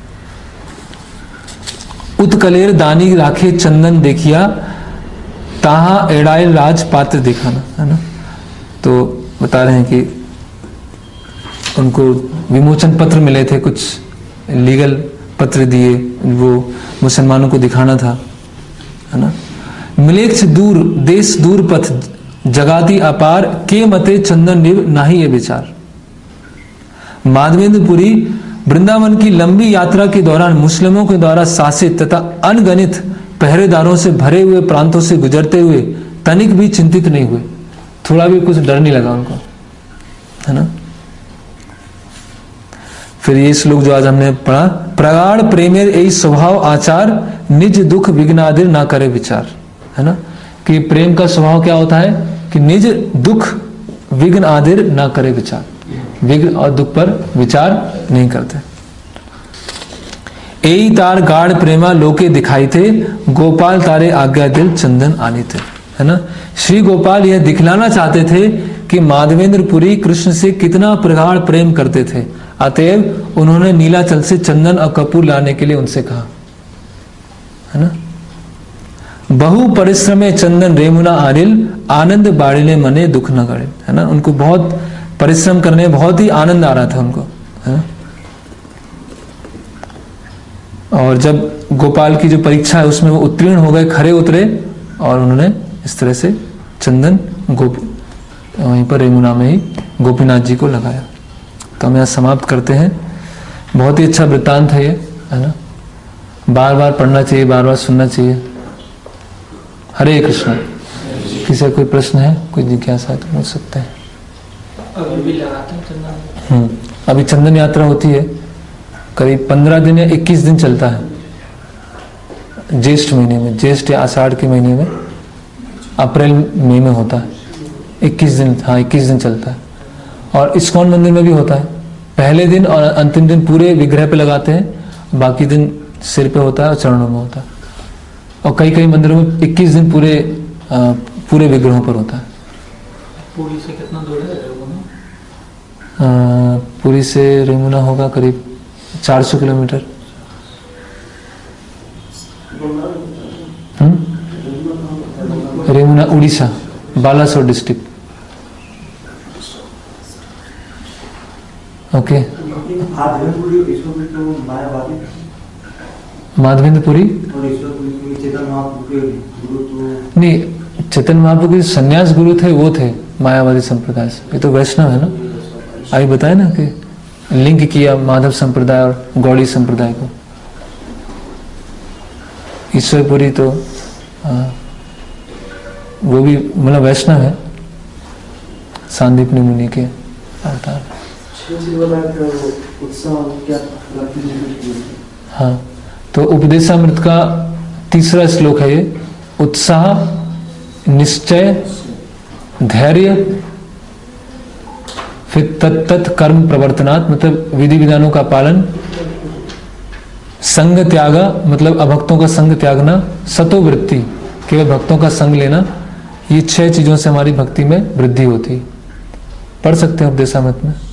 उत्कलेर दानी राखे चंदन देखिया, ताहा एड़ाइल राज पात्र दिखाना, है ना। तो बता रहे हैं कि उनको विमोचन पत्र मिले थे, कुछ लीगल पत्र दिए, वो मुसलमानों को दिखाना था, है ना। मिलेक्ष दूर देश दूर पथ जगाती अपार, के मते चंदन निव नाही ये विचार। माधवेंद्रपुरी वृंदावन की लंबी यात्रा के दौरान मुस्लिमों के द्वारा शासित तथा अनगणित पहरेदारों से भरे हुए प्रांतों से गुजरते हुए तनिक भी चिंतित नहीं हुए, थोड़ा भी कुछ डर नहीं लगा उनको, है ना। फिर ये श्लोक जो आज हमने पढ़ा, प्रगाढ़ प्रेमेर यही स्वभाव आचार, निज दुख विघ्नादिर ना करे विचार, है ना, कि प्रेम का स्वभाव क्या होता है कि निज दुख विघ्न आदिर ना करे विचार, विघ्न और दुख पर विचार नहीं करते। एई तार गाढ़ प्रेमा लोके दिखाई थे, गोपाल तारे आज्ञा दिल चंदन आनी थे, है ना। श्री गोपाल यह दिखलाना चाहते थे कि माधवेंद्रपुरी कृष्ण से कितना प्रगाढ़ प्रेम करते थे, अतएव उन्होंने नीलाचल से चंदन और कपूर लाने के लिए उनसे कहा, है ना। बहु परिश्रमे चंदन रेमुना आरिल, आनंद बाड़िले मने दुख न गड़े, है ना। उनको बहुत परिश्रम करने में बहुत ही आनंद आ रहा था उनको, है ना। और जब गोपाल की जो परीक्षा है उसमें वो उत्तीर्ण हो गए, खरे उतरे, और उन्होंने इस तरह से चंदन वहीं पर रेमुना में ही गोपीनाथ जी को लगाया। तो हम यहाँ समाप्त करते हैं। बहुत ही अच्छा वृत्तांत है ये, है ना, बार बार पढ़ना चाहिए, बार बार सुनना चाहिए। हरे कृष्ण। किसी का कोई प्रश्न है, कोई जिज्ञासा है तो पूछ सकते हैं। अभी भी लगाते हैं चंदन? अभी चंदन यात्रा होती है, करीब 15 दिन या 21 दिन चलता है, ज्येष्ठ महीने में, ज्येष्ठ या आषाढ़ के महीने में, अप्रैल मई में होता है 21 दिन। हाँ, 21 दिन चलता है। और इस्कॉन मंदिर में भी होता है, पहले दिन और अंतिम दिन पूरे विग्रह पे लगाते हैं, बाकी दिन सिर पे होता है और चरणों में होता है। और कई कई मंदिरों में 21 दिन पूरे विग्रहों पर होता है। पुरी से कितना दूर है? पुरी से रेमुना होगा करीब 400 किलोमीटर। रेमुना उड़ीसा, बालासोर डिस्ट्रिक्ट। ओके। माधवेंद्रपुरी नहीं, चेतन महाप्रभु के संन्यास गुरु थे, वो थे मायावादी संप्रदाय से। ये तो वैष्णव है ना, अभी बताया ना कि लिंक किया माधव संप्रदाय और गौड़ी संप्रदाय को। ईश्वरपुरी तो वो भी मतलब वैष्णव है, सांदीपनी मुनि के अवतार। हाँ, तो उपदेशामृत का तीसरा श्लोक है ये, उत्साह, निश्चय, धैर्य, फिर तत्त कर्म प्रवर्तनात् मतलब विधि विधानों का पालन, संग त्यागा मतलब अभक्तों का संग त्यागना, सतो वृत्ति केवल भक्तों का संग लेना, ये 6 चीजों से हमारी भक्ति में वृद्धि होती है। पढ़ सकते हैं उपदेशामृत में।